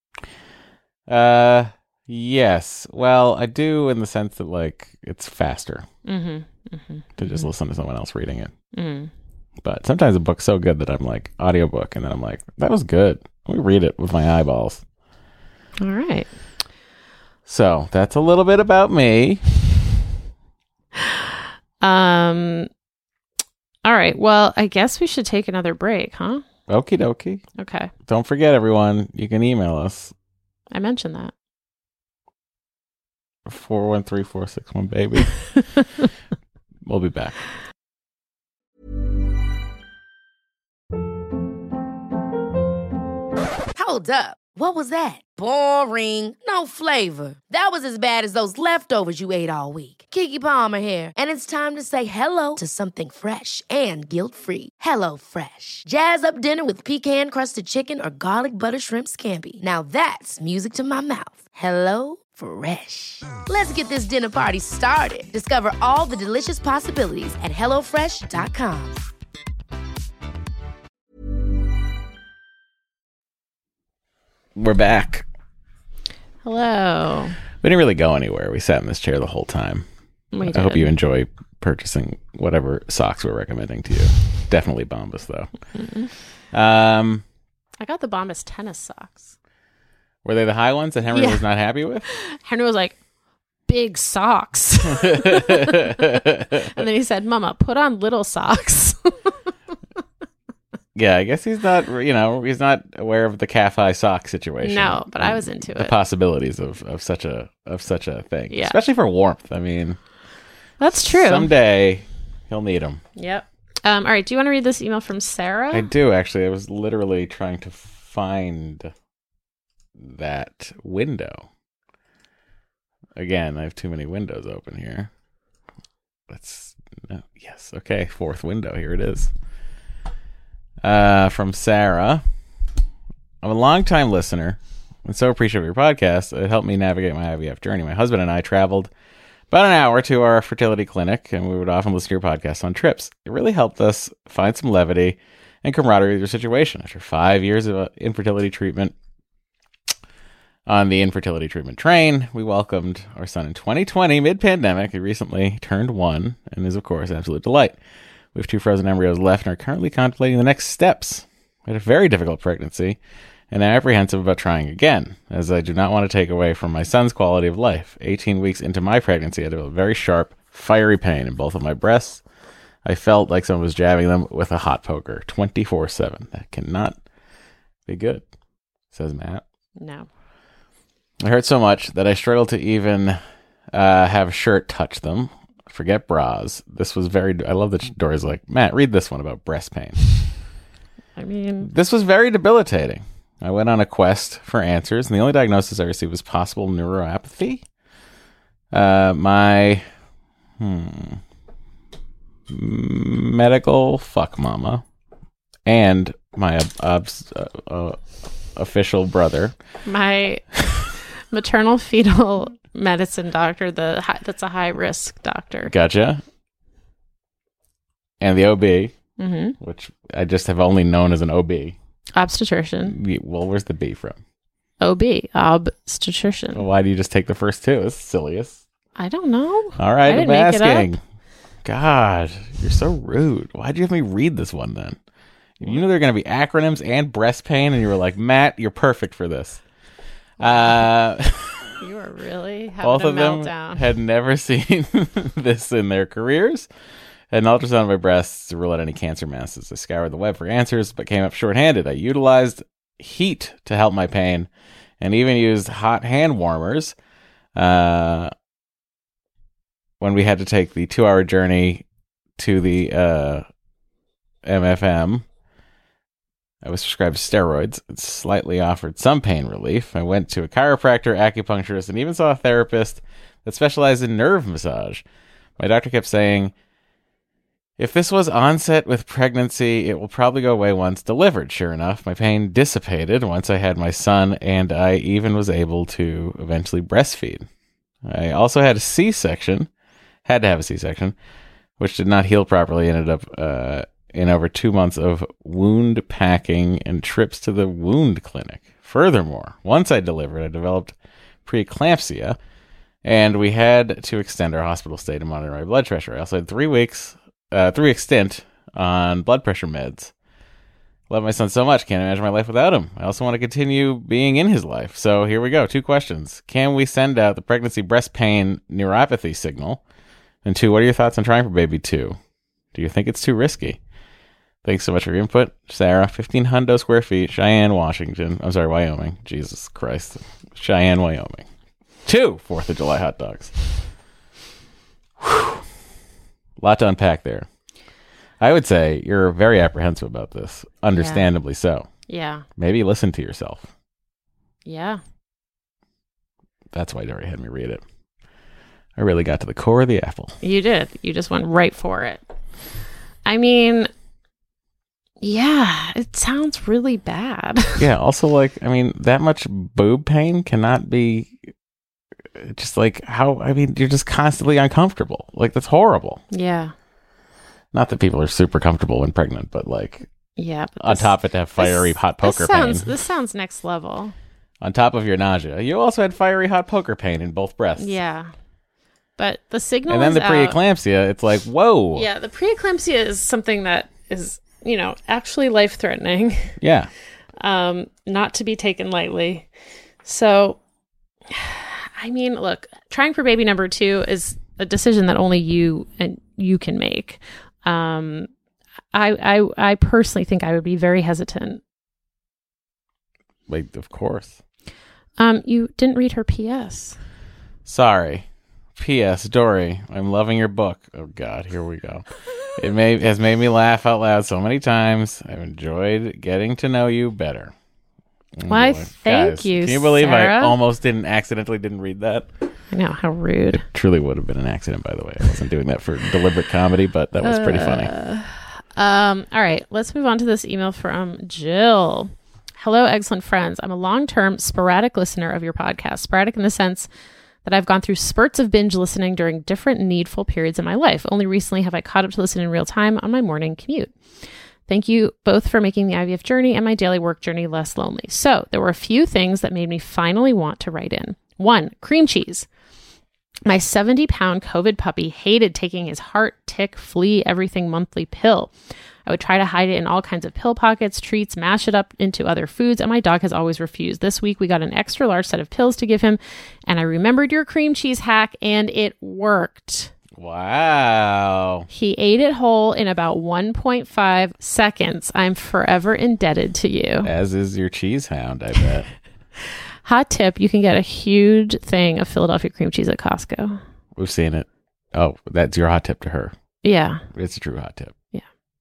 Uh, yes. Well, I do in the sense that, like, it's faster Mm-hmm. Mm-hmm. to just listen to someone else reading it. Mm. But sometimes a book's so good that I'm like, audiobook, and then I'm like, that was good. Let me read it with my eyeballs. All right. So that's a little bit about me. Um. All right. Well, I guess we should take another break, huh? Okie dokie. Okay. Don't forget, everyone, you can email us. I mentioned that. four one three four six one baby. We'll be back. Hold up. What was that? Boring. No flavor. That was as bad as those leftovers you ate all week. Keke Palmer here, and it's time to say hello to something fresh and guilt-free. Hello Fresh. Jazz up dinner with pecan-crusted chicken or garlic butter shrimp scampi. Now that's music to my mouth. Hello Fresh. Let's get this dinner party started. Discover all the delicious possibilities at hello fresh dot com. We're back. Hello. We didn't really go anywhere. We sat in this chair the whole time. We I hope did. you enjoy purchasing whatever socks we're recommending to you. Definitely Bombas, though. Mm-hmm. Um, I got the Bombas tennis socks. were they the high ones that Henry Yeah. was not happy with? Henry was like, big socks. And then he said, Mama, put on little socks. Yeah, I guess he's not, you know, he's not aware of the calf high sock situation. No, but I was into the it. possibilities of, of such a of such a thing, Yeah. especially for warmth. I mean, That's true. someday he'll need them. Yep. Um, all right. Do you want to read this email from Sarah? I do actually. I was literally trying to find that window. Again, I have too many windows open here. Let's no, yes, okay, fourth window. Here it is. Uh, from Sarah. I'm a longtime listener and so appreciative of your podcast. It helped me navigate my I V F journey. My husband and I traveled about an hour to our fertility clinic, and we would often listen to your podcast on trips. It really helped us find some levity and camaraderie with your situation. After five years of uh, infertility treatment on the infertility treatment train, we welcomed our son in twenty twenty, mid-pandemic. He recently turned one and is, of course, an absolute delight. We have two frozen embryos left and are currently contemplating the next steps. We had a very difficult pregnancy and I'm apprehensive about trying again, as I do not want to take away from my son's quality of life. eighteen weeks into my pregnancy, I developed very sharp, fiery pain in both of my breasts. I felt like someone was jabbing them with a hot poker, twenty-four seven. That cannot be good, says Matt. No. It hurt so much that I struggled to even uh, have a shirt touch them. Forget bras. This was very... I love that Dory's like, Matt, read this one about breast pain. I mean, This was very debilitating. I went on a quest for answers, and the only diagnosis I received was possible neuropathy. Uh, my hmm, medical fuck mama and my uh, uh, uh, official brother. my maternal fetal medicine doctor, the hi- that's a high risk doctor. Gotcha. And the O B, Mm-hmm. which I just have only known as an O B. Obstetrician. Well, where's the B from? O B. Obstetrician. Why do you just take the first two? It's silliest. I don't know. All right, I I'm didn't make it asking. up. God, you're so rude. Why'd you have me read this one then? You knew there were going to be acronyms and breast pain, and you were like, Matt, you're perfect for this. Uh, You are really having both a of them meltdown. had never seen this in their careers. Had an ultrasound of my breasts to rule out any cancer masses. I scoured the web for answers, but came up short-handed. I utilized heat to help my pain, and even used hot hand warmers. Uh, when we had to take the two-hour journey to the uh, M F M, I was prescribed steroids. It slightly offered some pain relief. I went to a chiropractor, acupuncturist, and even saw a therapist that specialized in nerve massage. My doctor kept saying, if this was onset with pregnancy, it will probably go away once delivered. Sure enough, my pain dissipated once I had my son, and I even was able to eventually breastfeed. I also had a C-section, had to have a C-section, which did not heal properly. Ended up uh, in over two months of wound packing and trips to the wound clinic. Furthermore, once I delivered, I developed preeclampsia, and we had to extend our hospital stay to monitor my blood pressure. I also had three weeks, uh, three week stint on blood pressure meds. Love my son so much, can't imagine my life without him. I also want to continue being in his life. So here we go. Two questions. Can we send out the pregnancy breast pain neuropathy signal? And two, what are your thoughts on trying for baby two? Do you think it's too risky? Thanks so much for your input. Sarah, fifteen hundo square feet, Cheyenne, Washington. I'm sorry, Wyoming. Jesus Christ. Cheyenne, Wyoming. Two fourth of July hot dogs. Whew. Lot to unpack there. I would say you're very apprehensive about this. Understandably yeah. so. Yeah. Maybe listen to yourself. Yeah. That's why Dory had me read it. I really got to the core of the apple. You did. You just went right for it. I mean, yeah, it sounds really bad. Yeah. Also, like, I mean, that much boob pain cannot be just like how, I mean, you're just constantly uncomfortable. Like, that's horrible. Yeah. Not that people are super comfortable when pregnant, but like, yeah. But on this, top of it to have fiery this, hot poker this sounds, pain. This sounds next level. On top of your nausea, you also had fiery hot poker pain in both breasts. Yeah. But the signal and then is the preeclampsia, it's like, whoa. Yeah, the preeclampsia is something that is, you know, actually life-threatening. Yeah. Um, not to be taken lightly. So, I mean, look, trying for baby number two is a decision that only you and you can make. Um, I, I, I personally think I would be very hesitant. Like, of course. Um, you didn't read her P S. Sorry. P S. Dory, I'm loving your book. Oh, God, here we go. It may has made me laugh out loud so many times. I've enjoyed getting to know you better. Oh, Why, boy. thank Guys, you, Can you believe Sarah? I almost didn't accidentally didn't read that? I know, how rude. It truly would have been an accident, by the way. I wasn't doing that for deliberate comedy, but that was pretty funny. Uh, um, all right, let's move on to this email from Jill. Hello, excellent friends. I'm a long-term sporadic listener of your podcast. Sporadic in the sense that I've gone through spurts of binge listening during different needful periods in my life. Only recently have I caught up to listen in real time on my morning commute. Thank you both for making the I V F journey and my daily work journey less lonely. So there were a few things that made me finally want to write in. One, cream cheese. My seventy pound COVID puppy hated taking his heart, tick, flea, everything monthly pill. I would try to hide it in all kinds of pill pockets, treats, mash it up into other foods, and my dog has always refused. This week, we got an extra large set of pills to give him, and I remembered your cream cheese hack, and it worked. Wow. He ate it whole in about one point five seconds. I'm forever indebted to you. As is your cheese hound, I bet. Hot tip, you can get a huge thing of Philadelphia cream cheese at Costco. We've seen it. Oh, that's your hot tip to her. Yeah. It's a true hot tip. Yeah.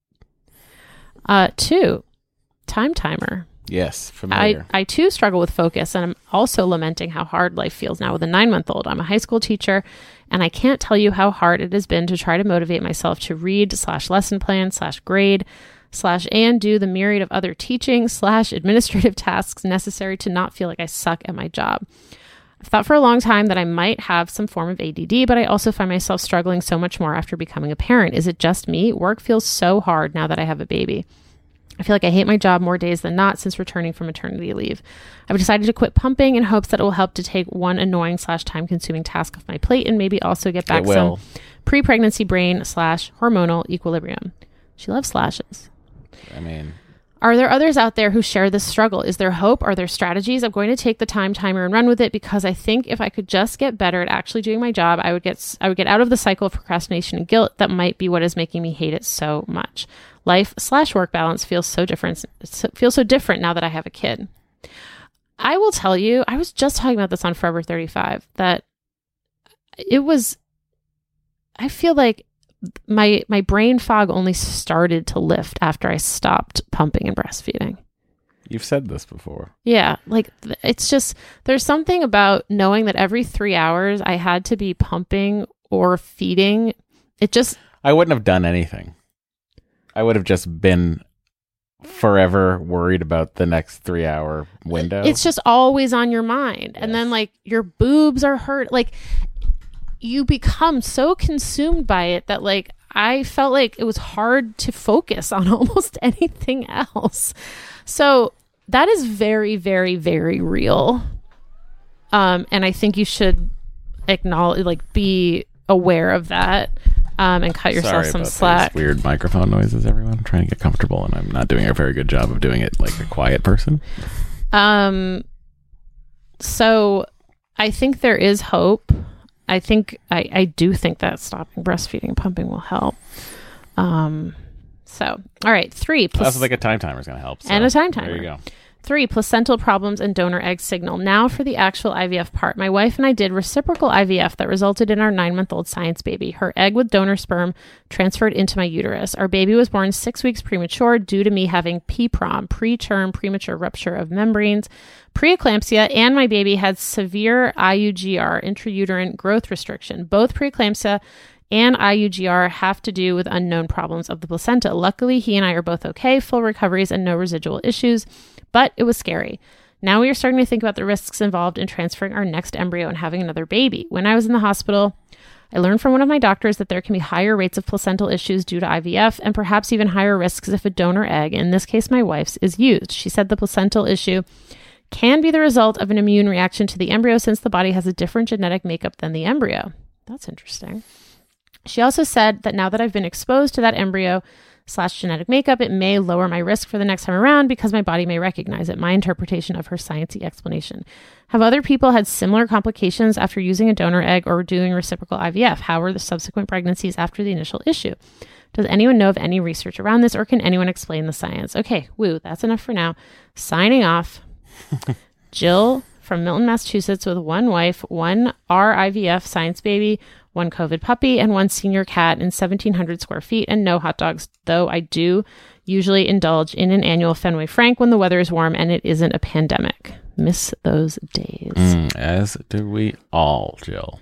Uh, two, time timer. Yes, familiar. I, I too struggle with focus, and I'm also lamenting how hard life feels now with a nine-month-old. I'm a high school teacher, and I can't tell you how hard it has been to try to motivate myself to read slash lesson plan slash grade slash and do the myriad of other teaching slash administrative tasks necessary to not feel like I suck at my job. I've thought for a long time that I might have some form of A D D, but I also find myself struggling so much more after becoming a parent. Is it just me? Work feels so hard now that I have a baby. I feel like I hate my job more days than not since returning from maternity leave. I've decided to quit pumping in hopes that it will help to take one annoying slash time consuming task off my plate and maybe also get back some pre-pregnancy brain slash hormonal equilibrium. She loves slashes. I mean, are there others out there who share this struggle? Is there hope? Are there strategies? I'm going to take the time timer and run with it because I think if I could just get better at actually doing my job, I would get I would get out of the cycle of procrastination and guilt that might be what is making me hate it so much. Life slash work balance feels so different. Feels so different now that I have a kid. I will tell you, I was just talking about this on Forever thirty-five, that it was I feel like my my brain fog only started to lift after I stopped pumping and breastfeeding. You've said this before. Yeah, like th- it's just there's something about knowing that every three hours I had to be pumping or feeding. It just I wouldn't have done anything. I would have just been forever worried about the next three hour window. It's just always on your mind. Yes. And then like your boobs are hurt. Like you become so consumed by it that like I felt like it was hard to focus on almost anything else. So that is very, very, very real. Um, and I think you should acknowledge, like be aware of that. Um, and cut yourself Sorry some about slack. those weird microphone noises, everyone. I'm trying to get comfortable, and I'm not doing a very good job of doing it like a quiet person. Um, so I think there is hope. I think I, I do think that stopping breastfeeding and pumping will help. Um, so all right, three. I also think a time timer is going to help. So and a time timer. There you go. Three, placental problems and donor egg signal. Now for the actual I V F part. My wife and I did reciprocal I V F that resulted in our nine-month-old science baby. Her egg with donor sperm transferred into my uterus. Our baby was born six weeks premature due to me having P P R O M, preterm premature rupture of membranes, preeclampsia, and my baby had severe I U G R, intrauterine growth restriction. Both preeclampsia and I U G R have to do with unknown problems of the placenta. Luckily, he and I are both okay, full recoveries, and no residual issues. But it was scary. Now we are starting to think about the risks involved in transferring our next embryo and having another baby. When I was in the hospital, I learned from one of my doctors that there can be higher rates of placental issues due to I V F and perhaps even higher risks if a donor egg, in this case my wife's, is used. She said the placental issue can be the result of an immune reaction to the embryo since the body has a different genetic makeup than the embryo. That's interesting. She also said that now that I've been exposed to that embryo slash genetic makeup, it may lower my risk for the next time around because my body may recognize it. My interpretation of her sciencey explanation. Have other people had similar complications after using a donor egg or doing reciprocal I V F? How were the subsequent pregnancies after the initial issue? Does anyone know of any research around this, or can anyone explain the science? Okay, woo, that's enough for now. Signing off. Jill from Milton, Massachusetts, with one wife, one R I V F science baby, one COVID puppy, and one senior cat in seventeen hundred square feet, and no hot dogs, though I do usually indulge in an annual Fenway Frank when the weather is warm and it isn't a pandemic. Miss those days. Mm, as do we all, Jill.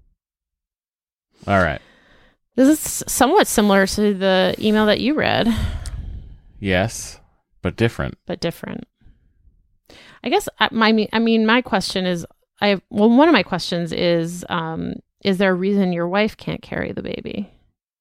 All right. This is somewhat similar to the email that you read, Yes, but different. but different. I guess I, my, I mean, my question is, I well, one of my questions is, um, is there a reason your wife can't carry the baby?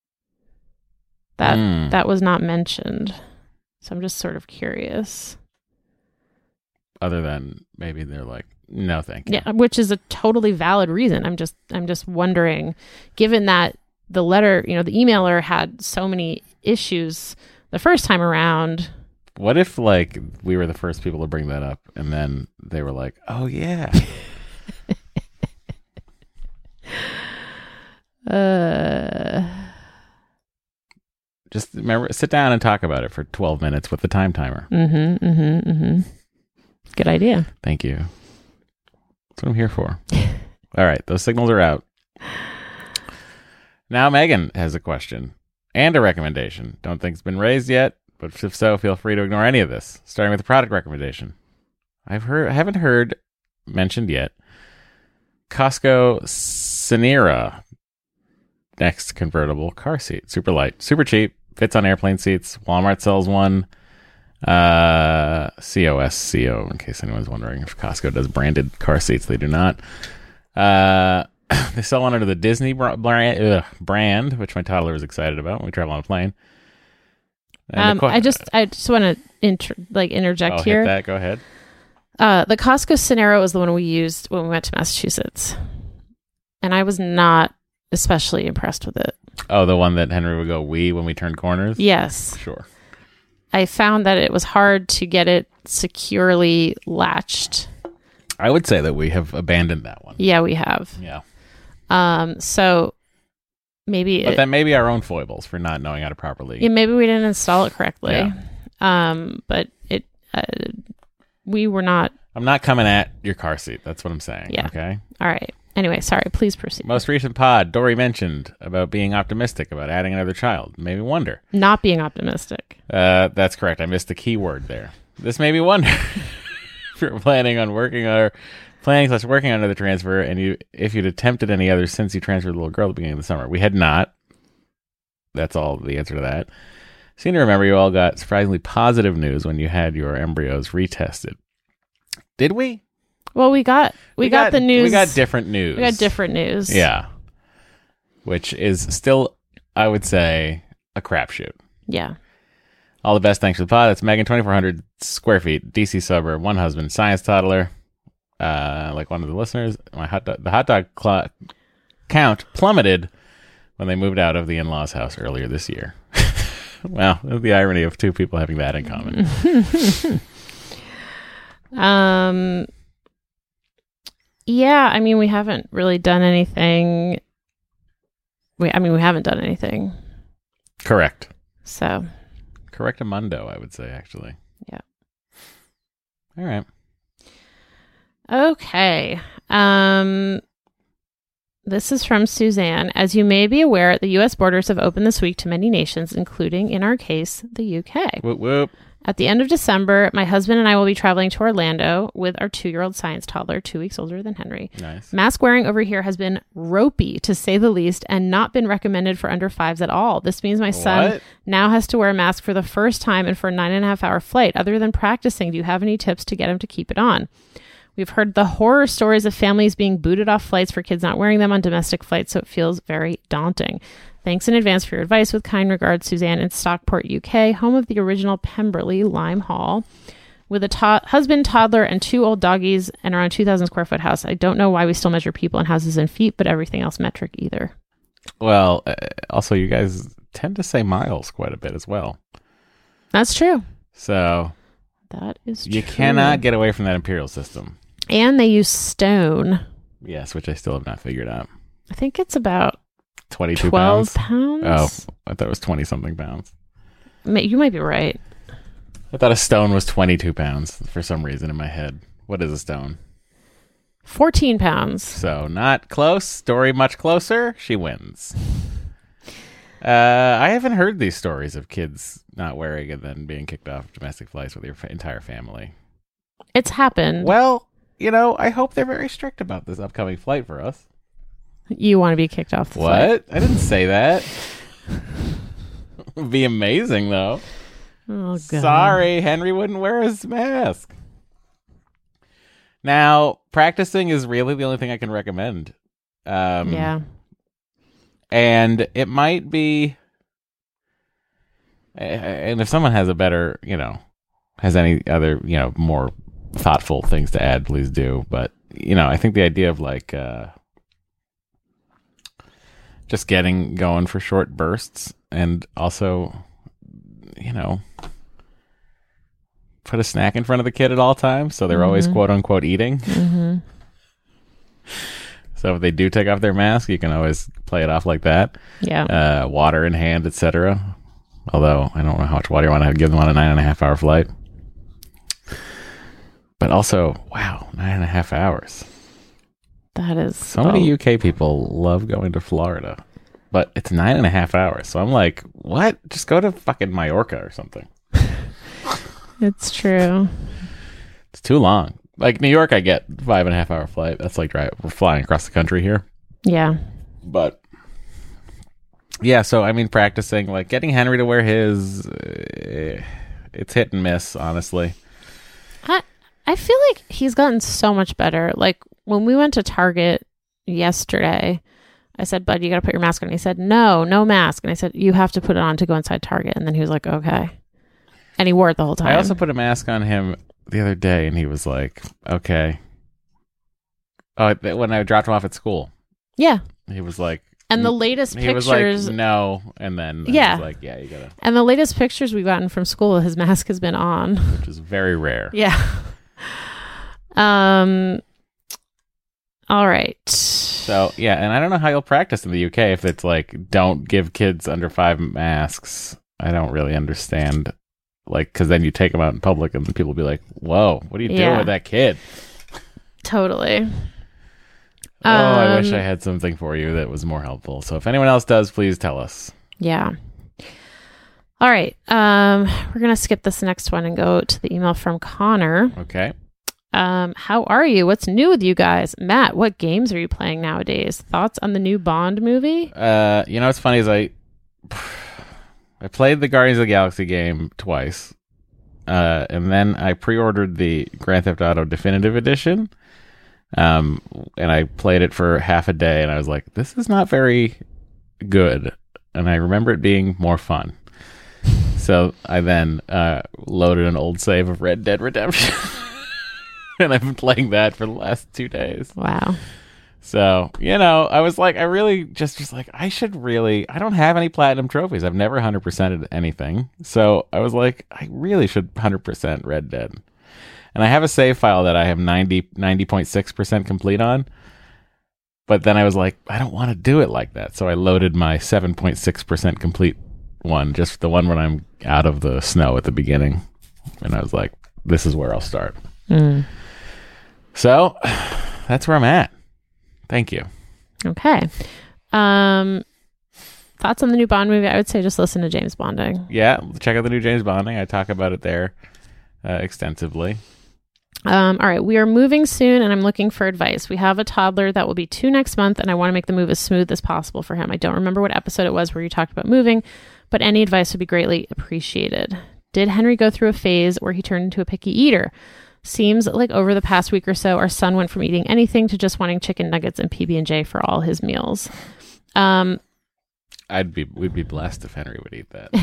That Mm. that was not mentioned, so I'm just sort of curious. Other than maybe they're like, no, thank you. Yeah, which is a totally valid reason. I'm just I'm just wondering, given that the letter, you know, the emailer had so many issues the first time around. What if like we were the first people to bring that up, and then they were like, oh yeah. Uh, Just remember, sit down and talk about it for twelve minutes with the time timer. mm-hmm, mm-hmm, mm-hmm. Good idea. Thank you. That's what I'm here for. All right, those signals are out. Now Megan has a question and a recommendation. Don't think it's been raised yet, but if so, feel free to ignore any of this. Starting with the product recommendation. I've heard, I haven't heard mentioned yet. Costco Cinera Next convertible car seat. Super light, super cheap, fits on airplane seats. Walmart sells one. Uh, C O S C O, in case anyone's wondering if Costco does branded car seats. They do not. Uh, they sell one under the Disney brand, ugh, brand, which my toddler is excited about when we travel on a plane. And Um, the qu- I just I just want to inter- like interject oh, here. hit that. Go ahead. Uh, the Costco Cinero is the one we used when we went to Massachusetts, and I was not especially impressed with it. Oh, the one that Henry would go wee when we turned corners? Yes. Sure. I found that it was hard to get it securely latched. I would say that we have abandoned that one. Yeah, we have. Yeah. Um, so maybe But it, that may be our own foibles for not knowing how to properly. yeah, maybe we didn't install it correctly. Yeah. Um, but it uh, we were not. I'm not coming at your car seat. That's what I'm saying. Yeah. Okay. All right. Anyway, sorry. Please proceed. Most recent pod, Dory mentioned about being optimistic about adding another child. Made me wonder. Not being optimistic. Uh, that's correct. I missed the key word there. This made me wonder if you're planning on working or planning slash working on another transfer, and you if you'd attempted any others since you transferred the little girl at the beginning of the summer. We had not. That's all the answer to that. Seem to remember you all got surprisingly positive news when you had your embryos retested. Did we? Well, we got we, We got, got- the news. we got different news. We got different news. Yeah. Which is still, I would say, a crapshoot. Yeah. All the best. Thanks for the pod. That's Megan, twenty-four hundred square feet, D C suburb, one husband, science toddler. Uh, like one of the listeners, my hot dog, the hot dog cl- count plummeted when they moved out of the in-laws' house earlier this year. Well, the irony of two people having that in common. Um. Yeah, I mean, we haven't really done anything. We, I mean, we haven't done anything. Correct. So, Correctamundo, I would say, actually. Yeah. All right. okay. Um. This is from Suzanne. As you may be aware, the U S borders have opened this week to many nations, including, in our case, the U K. Whoop, whoop. At the end of December, my husband and I will be traveling to Orlando with our two-year-old science toddler, two weeks older than Henry. Nice. Mask wearing over here has been ropey, to say the least, and not been recommended for under fives at all. This means my son What? now has to wear a mask for the first time and for a nine and a half hour flight. Other than practicing, do you have any tips to get him to keep it on? We've heard the horror stories of families being booted off flights for kids not wearing them on domestic flights, so it feels very daunting. Thanks in advance for your advice. With kind regards, Suzanne in Stockport, U K, home of the original Pemberley Lime Hall. With a to- husband, toddler, and two old doggies and around two thousand square foot house. I don't know why we still measure people and houses in feet, but everything else metric either. Well, uh, also, you guys tend to say miles quite a bit as well. That's true. So That is true. you cannot get away from that imperial system. And they use stone. Yes, which I still have not figured out. I think it's about twenty-two twelve pounds? pounds. Oh, I thought it was twenty-something pounds. Ma- You might be right. I thought a stone was twenty-two pounds for some reason in my head. What is a stone? fourteen pounds. So, not close. Story much closer. She wins. Uh, I haven't heard these stories of kids not wearing and then being kicked off domestic flights with your fa- entire family. It's happened. Well, you know, I hope they're very strict about this upcoming flight for us. You want to be kicked off the What? flight. I didn't say that. It'd be amazing, though. Oh, God. Sorry, Henry wouldn't wear his mask. Now, practicing is really the only thing I can recommend. Um, Yeah. And it might be... And if someone has a better, you know, has any other, you know, more thoughtful things to add, please do. But, you know, I think the idea of like... Uh, just getting going for short bursts, and also, you know, put a snack in front of the kid at all times, so they're mm-hmm. always quote unquote eating. Mm-hmm. So if they do take off their mask, you can always play it off like that. Yeah. Uh, water in hand, et cetera. Although I don't know how much water you want to give them on a nine and a half hour flight. But also, wow, nine and a half hours. That is so many U K people love going to Florida, but it's nine and a half hours. So I'm like, what? Just go to fucking Mallorca or something. It's true. It's too long. Like New York, I get five and a half hour flight. That's like right. We're flying across the country here. Yeah. But yeah, so I mean, practicing, like getting Henry to wear his, uh, it's hit and miss, honestly. I I feel like he's gotten so much better. Like when we went to Target yesterday, I said, "Bud, you got to put your mask on." And he said, "No, no mask." And I said, "You have to put it on to go inside Target." And then he was like, "Okay." And he wore it the whole time. I also put a mask on him the other day, and he was like, "Okay." Oh, when I dropped him off at school. Yeah. He was like, and the latest he pictures. was like, no, and then yeah, I was like, yeah, you gotta. And the latest pictures we've gotten from school, his mask has been on, which is very rare. Yeah. Um. All right. So yeah, and I don't know how you'll practice in the U K if it's like don't give kids under five masks. I don't really understand, like, because then you take them out in public and people will be like, "Whoa, what are you yeah. doing with that kid?" Totally. Oh, I wish Um, I had something for you that was more helpful. So if anyone else does, please tell us. Yeah. All right. Um, we're going to skip this next one and go to the email from Connor. Okay. Um, how are you? What's new with you guys? Matt, what games are you playing nowadays? Thoughts on the new Bond movie? Uh, you know what's funny is I I played the Guardians of the Galaxy game twice, uh, and then I pre-ordered the Grand Theft Auto Definitive Edition, um, and I played it for half a day, and I was like, "This is not very good," and I remember it being more fun. So I then uh, loaded an old save of Red Dead Redemption, and I've been playing that for the last two days. Wow. So, you know, I was like, I really just, just like, I should really, I don't have any platinum trophies. I've never one hundred percented anything. So I was like, I really should one hundred percent Red Dead. And I have a save file that I have ninety, ninety point six percent complete on. But then I was like, I don't want to do it like that. So I loaded my seven point six percent complete one, just the one when I'm out of the snow at the beginning. And I was like, this is where I'll start. Mm. So that's where I'm at. Thank you. Okay. Um, thoughts on the new Bond movie? I would say just listen to James Bonding. Yeah, check out the new James Bonding. I talk about it there uh, extensively. Um, all right. We are moving soon and I'm looking for advice. We have a toddler that will be two next month and I want to make the move as smooth as possible for him. I don't remember what episode it was where you talked about moving, but any advice would be greatly appreciated. Did Henry go through a phase where he turned into a picky eater? Seems like over the past week or so, our son went from eating anything to just wanting chicken nuggets and P B and J for all his meals. Um, I'd be, we'd be blessed if Henry would eat that.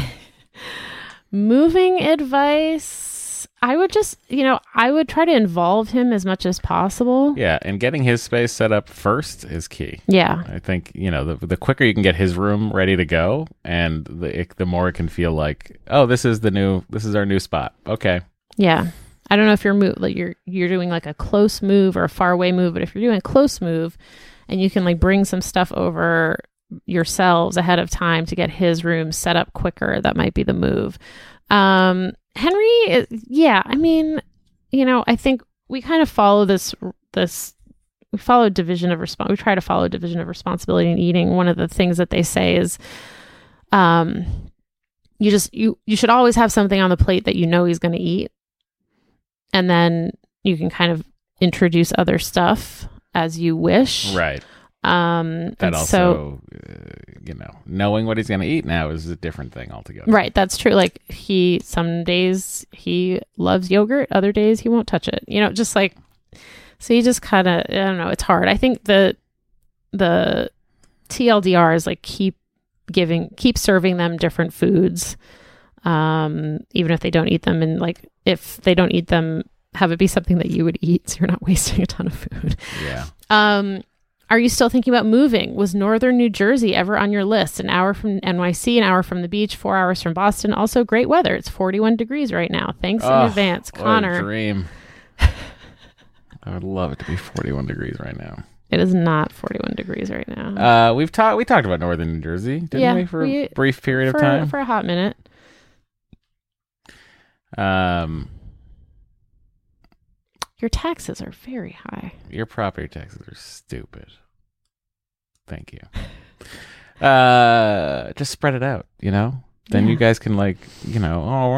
moving advice, I would just, you know, I would try to involve him as much as possible. Yeah, and getting his space set up first is key. Yeah. I think, you know, the the quicker you can get his room ready to go, and the it, the more it can feel like, oh, this is the new, this is our new spot. Okay. Yeah. I don't know if you're move like you're you're doing like a close move or a far away move, but if you're doing a close move and you can like bring some stuff over yourselves ahead of time to get his room set up quicker, that might be the move. Um, Henry, is, yeah, I mean, you know, I think we kind of follow this this we follow division of respons- we try to follow division of responsibility in eating. One of the things that they say is, um, you just you you should always have something on the plate that you know he's going to eat. And then you can kind of introduce other stuff as you wish. Right. Um, That and also, so, uh, you know, knowing what he's going to eat now is a different thing altogether. right. That's true. Like he, some days he loves yogurt. Other days he won't touch it. You know, just like, so you just kind of, I don't know. It's hard. I think the, the T L D R is like keep giving, keep serving them different foods. Um, even if they don't eat them, and like if they don't eat them, have it be something that you would eat, so you're not wasting a ton of food. Yeah. Um, are you still thinking about moving? Was Northern New Jersey ever on your list? An hour from N Y C, an hour from the beach, four hours from Boston. Also great weather. It's forty-one degrees right now. Thanks Oh, in advance, what a Connor. dream. I would love it to be forty-one degrees right now. It is not forty-one degrees right now. Uh, we've talked. We talked about Northern New Jersey, didn't Yeah, we, for we- a brief period for, of time? for a hot minute. Um, Your taxes are very high. your property taxes are stupid. Thank you. Uh, just spread it out. You know, then Yeah. you guys can like, you know,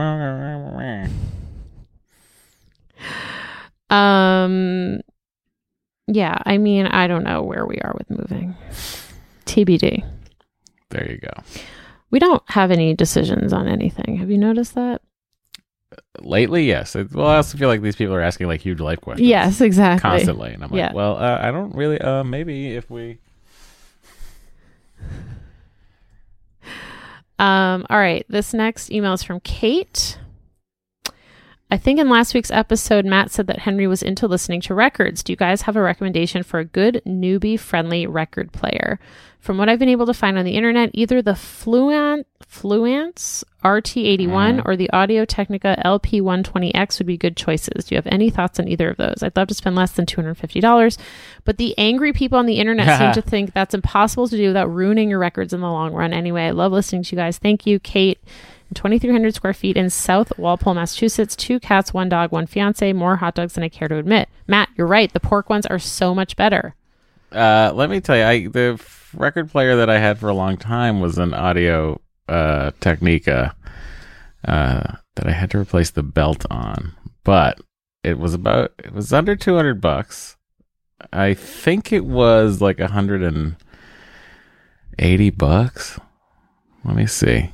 oh. Um, yeah, I mean, I don't know where we are with moving. T B D. There you go. We don't have any decisions on anything. Have you noticed that? Lately, yes. It, well, I also feel like these people are asking like huge life questions. Yes, exactly. Constantly, and I'm like, Yeah. well, uh, I don't really. Uh, maybe if we. Um, all right. This next email is from Kate. I think in last week's episode, Matt said that Henry was into listening to records. Do you guys have a recommendation for a good newbie-friendly record player? From what I've been able to find on the internet, either the Fluent, Fluence R T eighty-one Mm. or the Audio-Technica L P one twenty X would be good choices. Do you have any thoughts on either of those? I'd love to spend less than two hundred fifty dollars, but the angry people on the internet seem to think that's impossible to do without ruining your records in the long run. Anyway, I love listening to you guys. Thank you, Kate. twenty-three hundred square feet in South Walpole, Massachusetts. Two cats, one dog, one fiance. More hot dogs than I care to admit. Matt, you're right. The pork ones are so much better. Uh, let me tell you, I, the f- record player that I had for a long time was an Audio uh, Technica uh, that I had to replace the belt on, but it was about it was under two hundred bucks. I think it was like a hundred and eighty bucks. Let me see.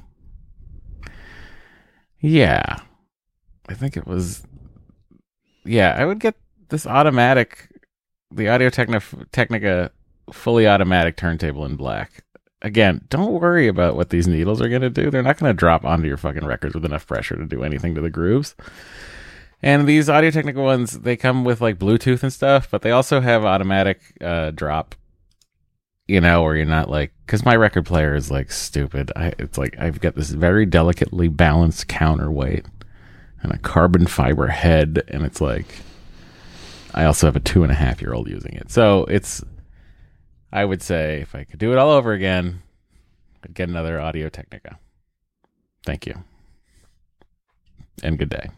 Yeah, I think it was. Yeah, I would get this automatic. The Audio Technica, Technica fully automatic turntable in black. Again, don't worry about what these needles are going to do. They're not going to drop onto your fucking records with enough pressure to do anything to the grooves. And these Audio Technica ones, they come with like Bluetooth and stuff, but they also have automatic uh, drop, you know, where you're not like, because my record player is like stupid. I, it's like I've got this very delicately balanced counterweight and a carbon fiber head, and it's like, I also have a two and a half year old using it. So it's, I would say if I could do it all over again, I'd get another Audio Technica. Thank you. And good day.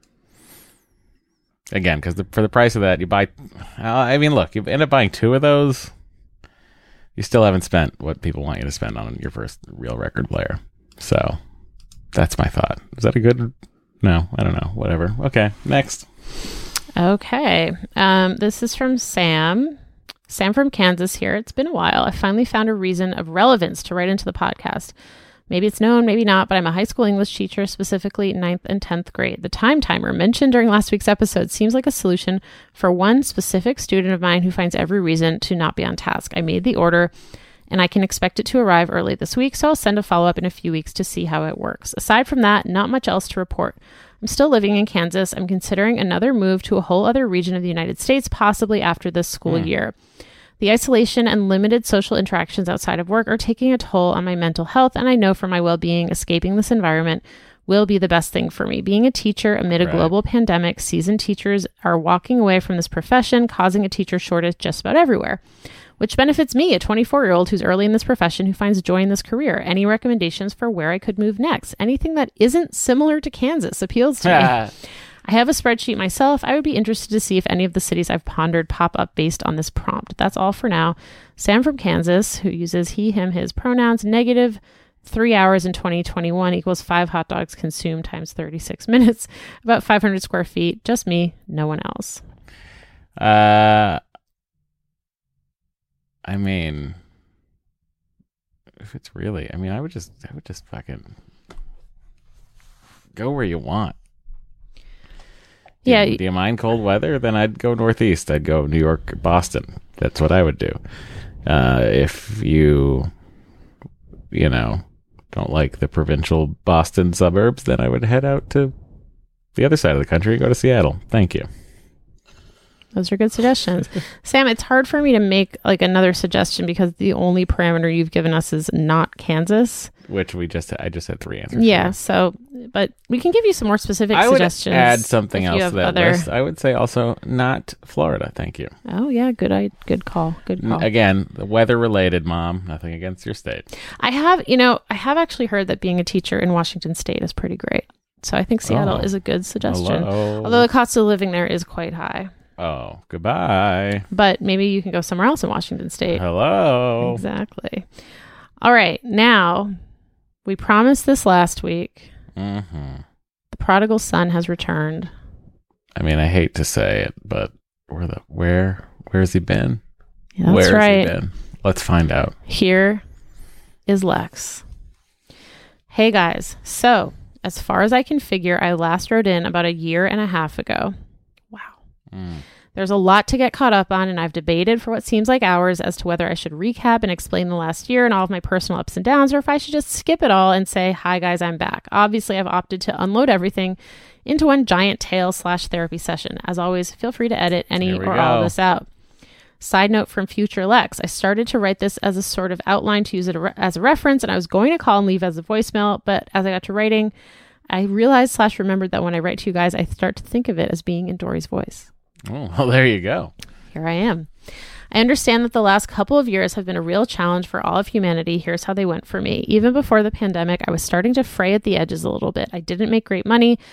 Again, because for the price of that, you buy, uh, I mean, look, you end up buying two of those, you still haven't spent what people want you to spend on your first real record player. So that's my thought. Is that a good, no, I don't know, whatever. Okay, next. Okay. Um, this is from Sam. Sam from Kansas here. It's been a while. I finally found a reason of relevance to write into the podcast. Maybe it's known, maybe not, but I'm a high school English teacher, specifically ninth and tenth grade. The time timer mentioned during last week's episode seems like a solution for one specific student of mine who finds every reason to not be on task. I made the order, and I can expect it to arrive early this week, so I'll send a follow-up in a few weeks to see how it works. Aside from that, not much else to report. I'm still living in Kansas. I'm considering another move to a whole other region of the United States, possibly after this school Mm. year. The isolation and limited social interactions outside of work are taking a toll on my mental health, and I know for my well-being, escaping this environment will be the best thing for me. Being a teacher amid a Right. global pandemic, seasoned teachers are walking away from this profession, causing a teacher shortage just about everywhere, which benefits me, a twenty-four-year-old who's early in this profession who finds joy in this career. Any recommendations for where I could move next? Anything that isn't similar to Kansas appeals to me. I have a spreadsheet myself. I would be interested to see if any of the cities I've pondered pop up based on this prompt. That's all for now. Sam from Kansas, who uses he, him, his pronouns, negative three hours in twenty twenty-one equals five hot dogs consumed times thirty-six minutes, about five hundred square feet. Just me, no one else. Uh, I mean, if it's really, I mean, I would just, I would just fucking go where you want. Do Yeah. You, do you mind cold weather? Then I'd go northeast. I'd go New York, Boston. That's what I would do. Uh, if you, you know, don't like the provincial Boston suburbs, then I would head out to the other side of the country and go to Seattle. Thank you. Those are good suggestions. Sam, it's hard for me to make like another suggestion because the only parameter you've given us is not Kansas. Which we just, I just had three answers. Yeah. for. So, but we can give you some more specific I would suggestions. add something if you else to have that other- list. I would say also not Florida. Thank you. Oh yeah, good. I good call. Good N- call. Again, the weather related, Mom. Nothing against your state. I have, you know, I have actually heard that being a teacher in Washington State is pretty great. So I think Seattle Oh. is a good suggestion. Hello. Although the cost of living there is quite high. Oh, goodbye. But maybe you can go somewhere else in Washington State. Hello. Exactly. All right. Now, we promised this last week. Mm-hmm. The prodigal son has returned. I mean, I hate to say it, but where the where where's he been? Yeah, that's Where's right. he been? Let's find out. Here is Lex. Hey guys. So, as far as I can figure, I last wrote in about a year and a half ago. Wow. Mm. There's a lot to get caught up on, and I've debated for what seems like hours as to whether I should recap and explain the last year and all of my personal ups and downs, or if I should just skip it all and say, hi guys, I'm back. Obviously, I've opted to unload everything into one giant tale slash therapy session. As always, feel free to edit any Here we or all of go. this out. Side note from future Lex, I started to write this as a sort of outline to use it as a reference, and I was going to call and leave as a voicemail, but as I got to writing, I realized slash remembered that when I write to you guys, I start to think of it as being in Dory's voice. Oh, well, there you go. Here I am. I understand that the last couple of years have been a real challenge for all of humanity. Here's how they went for me. Even before the pandemic, I was starting to fray at the edges a little bit. I didn't make great money,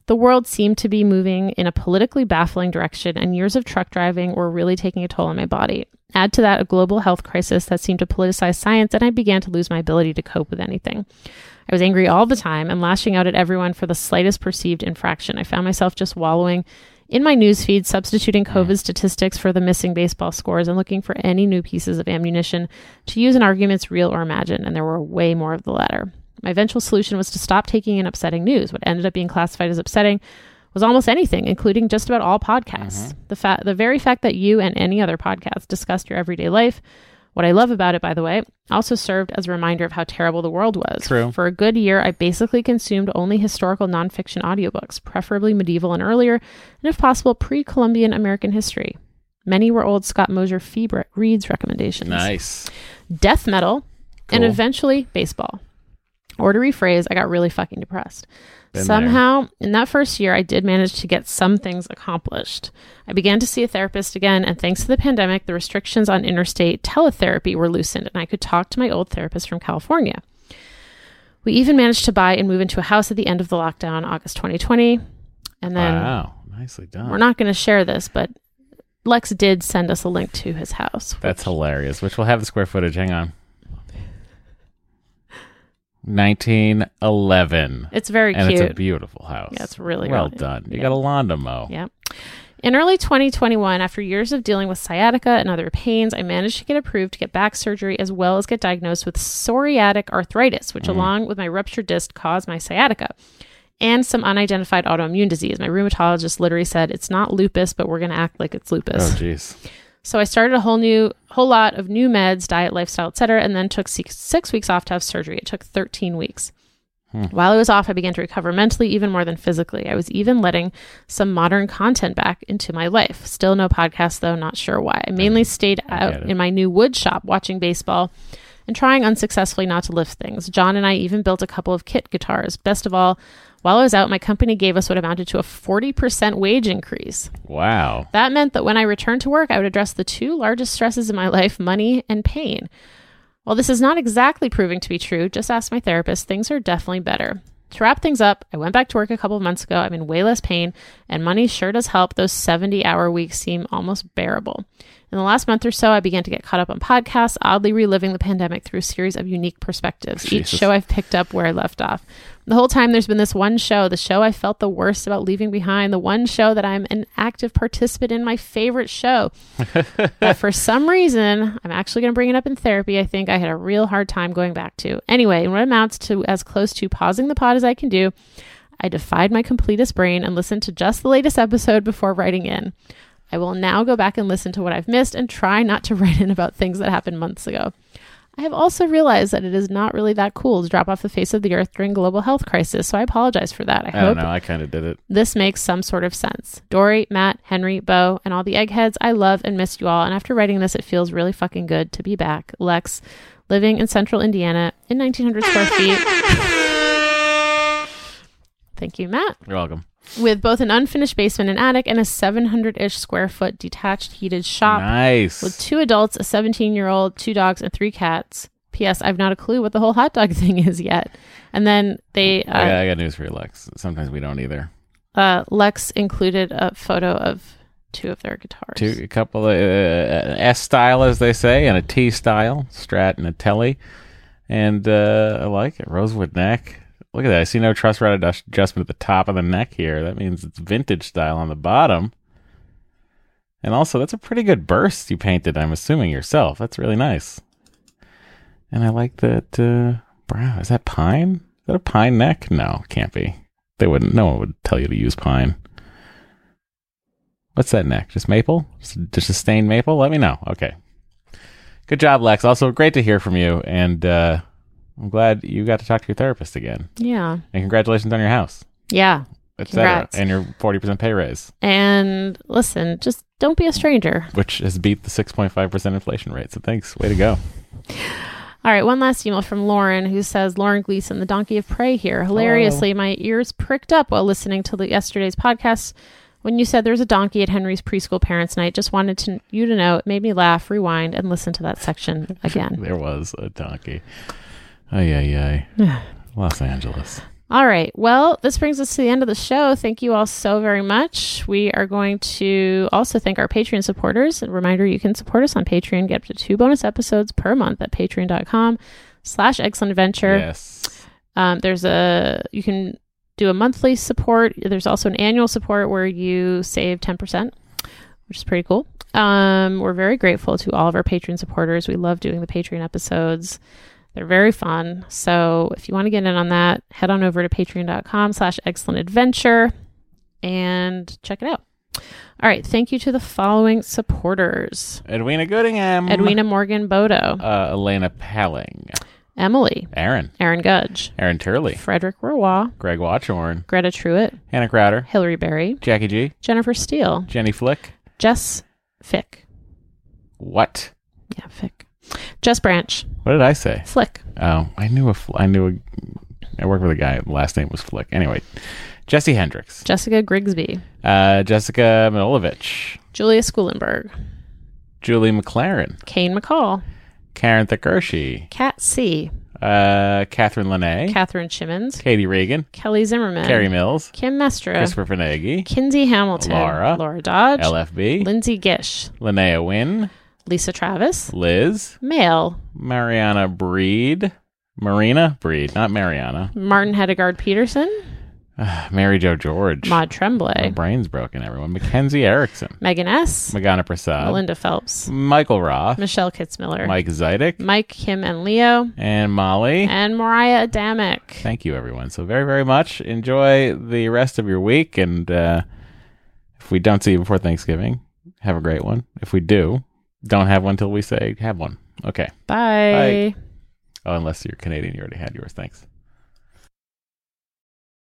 The world seemed to be moving in a politically baffling direction, and years of truck driving were really taking a toll on my body. Add to that a global health crisis that seemed to politicize science, and I began to lose my ability to cope with anything. I was angry all the time and lashing out at everyone for the slightest perceived infraction. I found myself just wallowing in my newsfeed, substituting COVID statistics for the missing baseball scores and looking for any new pieces of ammunition to use in arguments, real or imagined, and there were way more of the latter. My eventual solution was to stop taking in upsetting news. What ended up being classified as upsetting was almost anything, including just about all podcasts. Mm-hmm. The fa- the very fact that you and any other podcast discussed your everyday life, what I love about it, by the way, also served as a reminder of how terrible the world was. True. For a good year, I basically consumed only historical nonfiction audiobooks, preferably medieval and earlier, and if possible, pre-Columbian American history. Many were old Scott Mosier Fee Reads recommendations. Nice. Death metal, Cool. and eventually baseball. Or to rephrase, I got really fucking depressed. Been Somehow, in that first year, I did manage to get some things accomplished. I began to see a therapist again, and thanks to the pandemic, the restrictions on interstate teletherapy were loosened, and I could talk to my old therapist from California. We even managed to buy and move into a house at the end of the lockdown, August twenty twenty. And then, wow, nicely done. we're not going to share this, but Lex did send us a link to his house. That's hilarious, which we'll have the square footage. Hang on. nineteen eleven. It's very and cute. it's a beautiful house. Yeah, it's really well really, done. You yeah. got a lawn to mow. Yeah. In early twenty twenty-one, after years of dealing with sciatica and other pains, I managed to get approved to get back surgery as well as get diagnosed with psoriatic arthritis, which Mm. along with my ruptured disc caused my sciatica and some unidentified autoimmune disease. My rheumatologist literally said, it's not lupus, but we're going to act like it's lupus. Oh, jeez. So I started a whole new, whole lot of new meds, diet, lifestyle, et cetera, and then took six, six weeks off to have surgery. It took thirteen weeks. Hmm. While I was off, I began to recover mentally even more than physically. I was even letting some modern content back into my life. Still no podcast, though. Not sure why. I mainly stayed I out in my new wood shop watching baseball and trying unsuccessfully not to lift things. John and I even built a couple of kit guitars. Best of all, while I was out, my company gave us what amounted to a forty percent wage increase. Wow. That meant that when I returned to work, I would address the two largest stresses in my life, money and pain. While this is not exactly proving to be true, just ask my therapist, things are definitely better. To wrap things up, I went back to work a couple of months ago. I'm in way less pain, and money sure does help. Those seventy-hour weeks seem almost bearable. In the last month or so, I began to get caught up on podcasts, oddly reliving the pandemic through a series of unique perspectives. Jesus. Each show I've picked up where I left off. The whole time there's been this one show, the show I felt the worst about leaving behind, the one show that I'm an active participant in, my favorite show. That for some reason, I'm actually going to bring it up in therapy, I think I had a real hard time going back to. Anyway, in what amounts to as close to pausing the pod as I can do, I defied my completist brain and listened to just the latest episode before writing in. I will now go back and listen to what I've missed and try not to write in about things that happened months ago. I have also realized that it is not really that cool to drop off the face of the earth during global health crisis, so I apologize for that. I, I hope don't know. I kind of did it. this makes some sort of sense. Dory, Matt, Henry, Bo, and all the eggheads, I love and miss you all, and after writing this, it feels really fucking good to be back. Lex, living in central Indiana in nineteen hundred square feet. Thank you, Matt. You're welcome. With both an unfinished basement and attic and a seven hundred-ish square foot detached heated shop Nice. with two adults, a seventeen-year-old, two dogs, and three cats. P S. I've not a clue what the whole hot dog thing is yet. And then they, uh, I, got, I got news for you, Lex. Sometimes we don't either. uh, Lex included a photo of two of their guitars. Two, a couple of uh, S style, as they say, and a T style, Strat and a Telly. And uh, I like it. Rosewood neck. Look at that. I see no truss rod adjustment at the top of the neck here. That means it's vintage style on the bottom. And also, that's a pretty good burst you painted, I'm assuming, yourself. That's really nice. And I like that uh, brown. Is that pine? Is that a pine neck? No, it can't be. They wouldn't. No one would tell you to use pine. What's that neck? Just maple? Just, just a stained maple? Let me know. Okay. Good job, Lex. Also, great to hear from you. And uh, I'm glad you got to talk to your therapist again. Yeah. And congratulations on your house, Yeah. et cetera, Congrats. and your forty percent pay raise, And listen, just don't be a stranger. which has beat the six point five percent inflation rate. So thanks. Way to go. All right, one last email from Lauren, who says, Lauren Gleason, the donkey of prey here. Hilariously, my ears pricked up while listening to the yesterday's podcast when you said there's a donkey at Henry's preschool parents' night. Just wanted to, you to know it made me laugh, rewind, and listen to that section again. There was a donkey. Ay, ay, ay. Los Angeles. All right. Well, this brings us to the end of the show. Thank you all so very much. We are going to also thank our Patreon supporters. A reminder, you can support us on Patreon. Get up to two bonus episodes per month at patreon.com slash excellent adventure. Yes. Um, there's a, you can do a monthly support. There's also an annual support where you save ten percent, which is pretty cool. Um, we're very grateful to all of our Patreon supporters. We love doing the Patreon episodes. They're very fun. So if you want to get in on that, head on over to patreon.com slash excellent adventure and check it out. All right. Thank you to the following supporters. Edwina Goodingham. Edwina Morgan Bodo. Uh, Elena Palling. Emily. Aaron. Aaron Gudge. Aaron Turley. Frederick Roy. Greg Watchorn. Greta Truitt. Hannah Crowder. Hillary Berry. Jackie G. Jennifer Steele. Jenny Flick. Jess Fick. What? Yeah, Fick. Jess Branch. What did I say? Flick. Oh, I knew a. Fl- I knew a. I worked with a guy. Last name was Flick. Anyway, Jesse Hendricks. Jessica Grigsby. Uh, Jessica Milovic. Julia Schoolenberg. Julie McLaren. Kane McCall. Karen Thackershi. Kat C. Uh, Catherine Lene. Catherine Chimmins. Katie Reagan. Kelly Zimmerman. Carrie Mills. Kim Mestra. Christopher Finagi. Kinsey Hamilton. Laura. Laura Dodge. L F B. Lindsay Gish. Linnea Wynn. Lisa Travis. Liz. Male. Mariana Breed. Marina Breed, not Mariana. Martin Hedegaard Peterson. Mary Jo George. Maud My Tremblay. brain's broken, everyone. Mackenzie Erickson. Megan S. Magana Prasad. Melinda Phelps. Michael Roth. Michelle Kitzmiller. Mike Zidek. Mike, Kim, and Leo. And Molly. And Mariah Adamic. Thank you, everyone, so very, very much. Enjoy the rest of your week, and uh, if we don't see you before Thanksgiving, have a great one. If we do, don't have one till we say have one. Okay. Bye. Bye. Oh, unless you're Canadian, you already had yours. Thanks.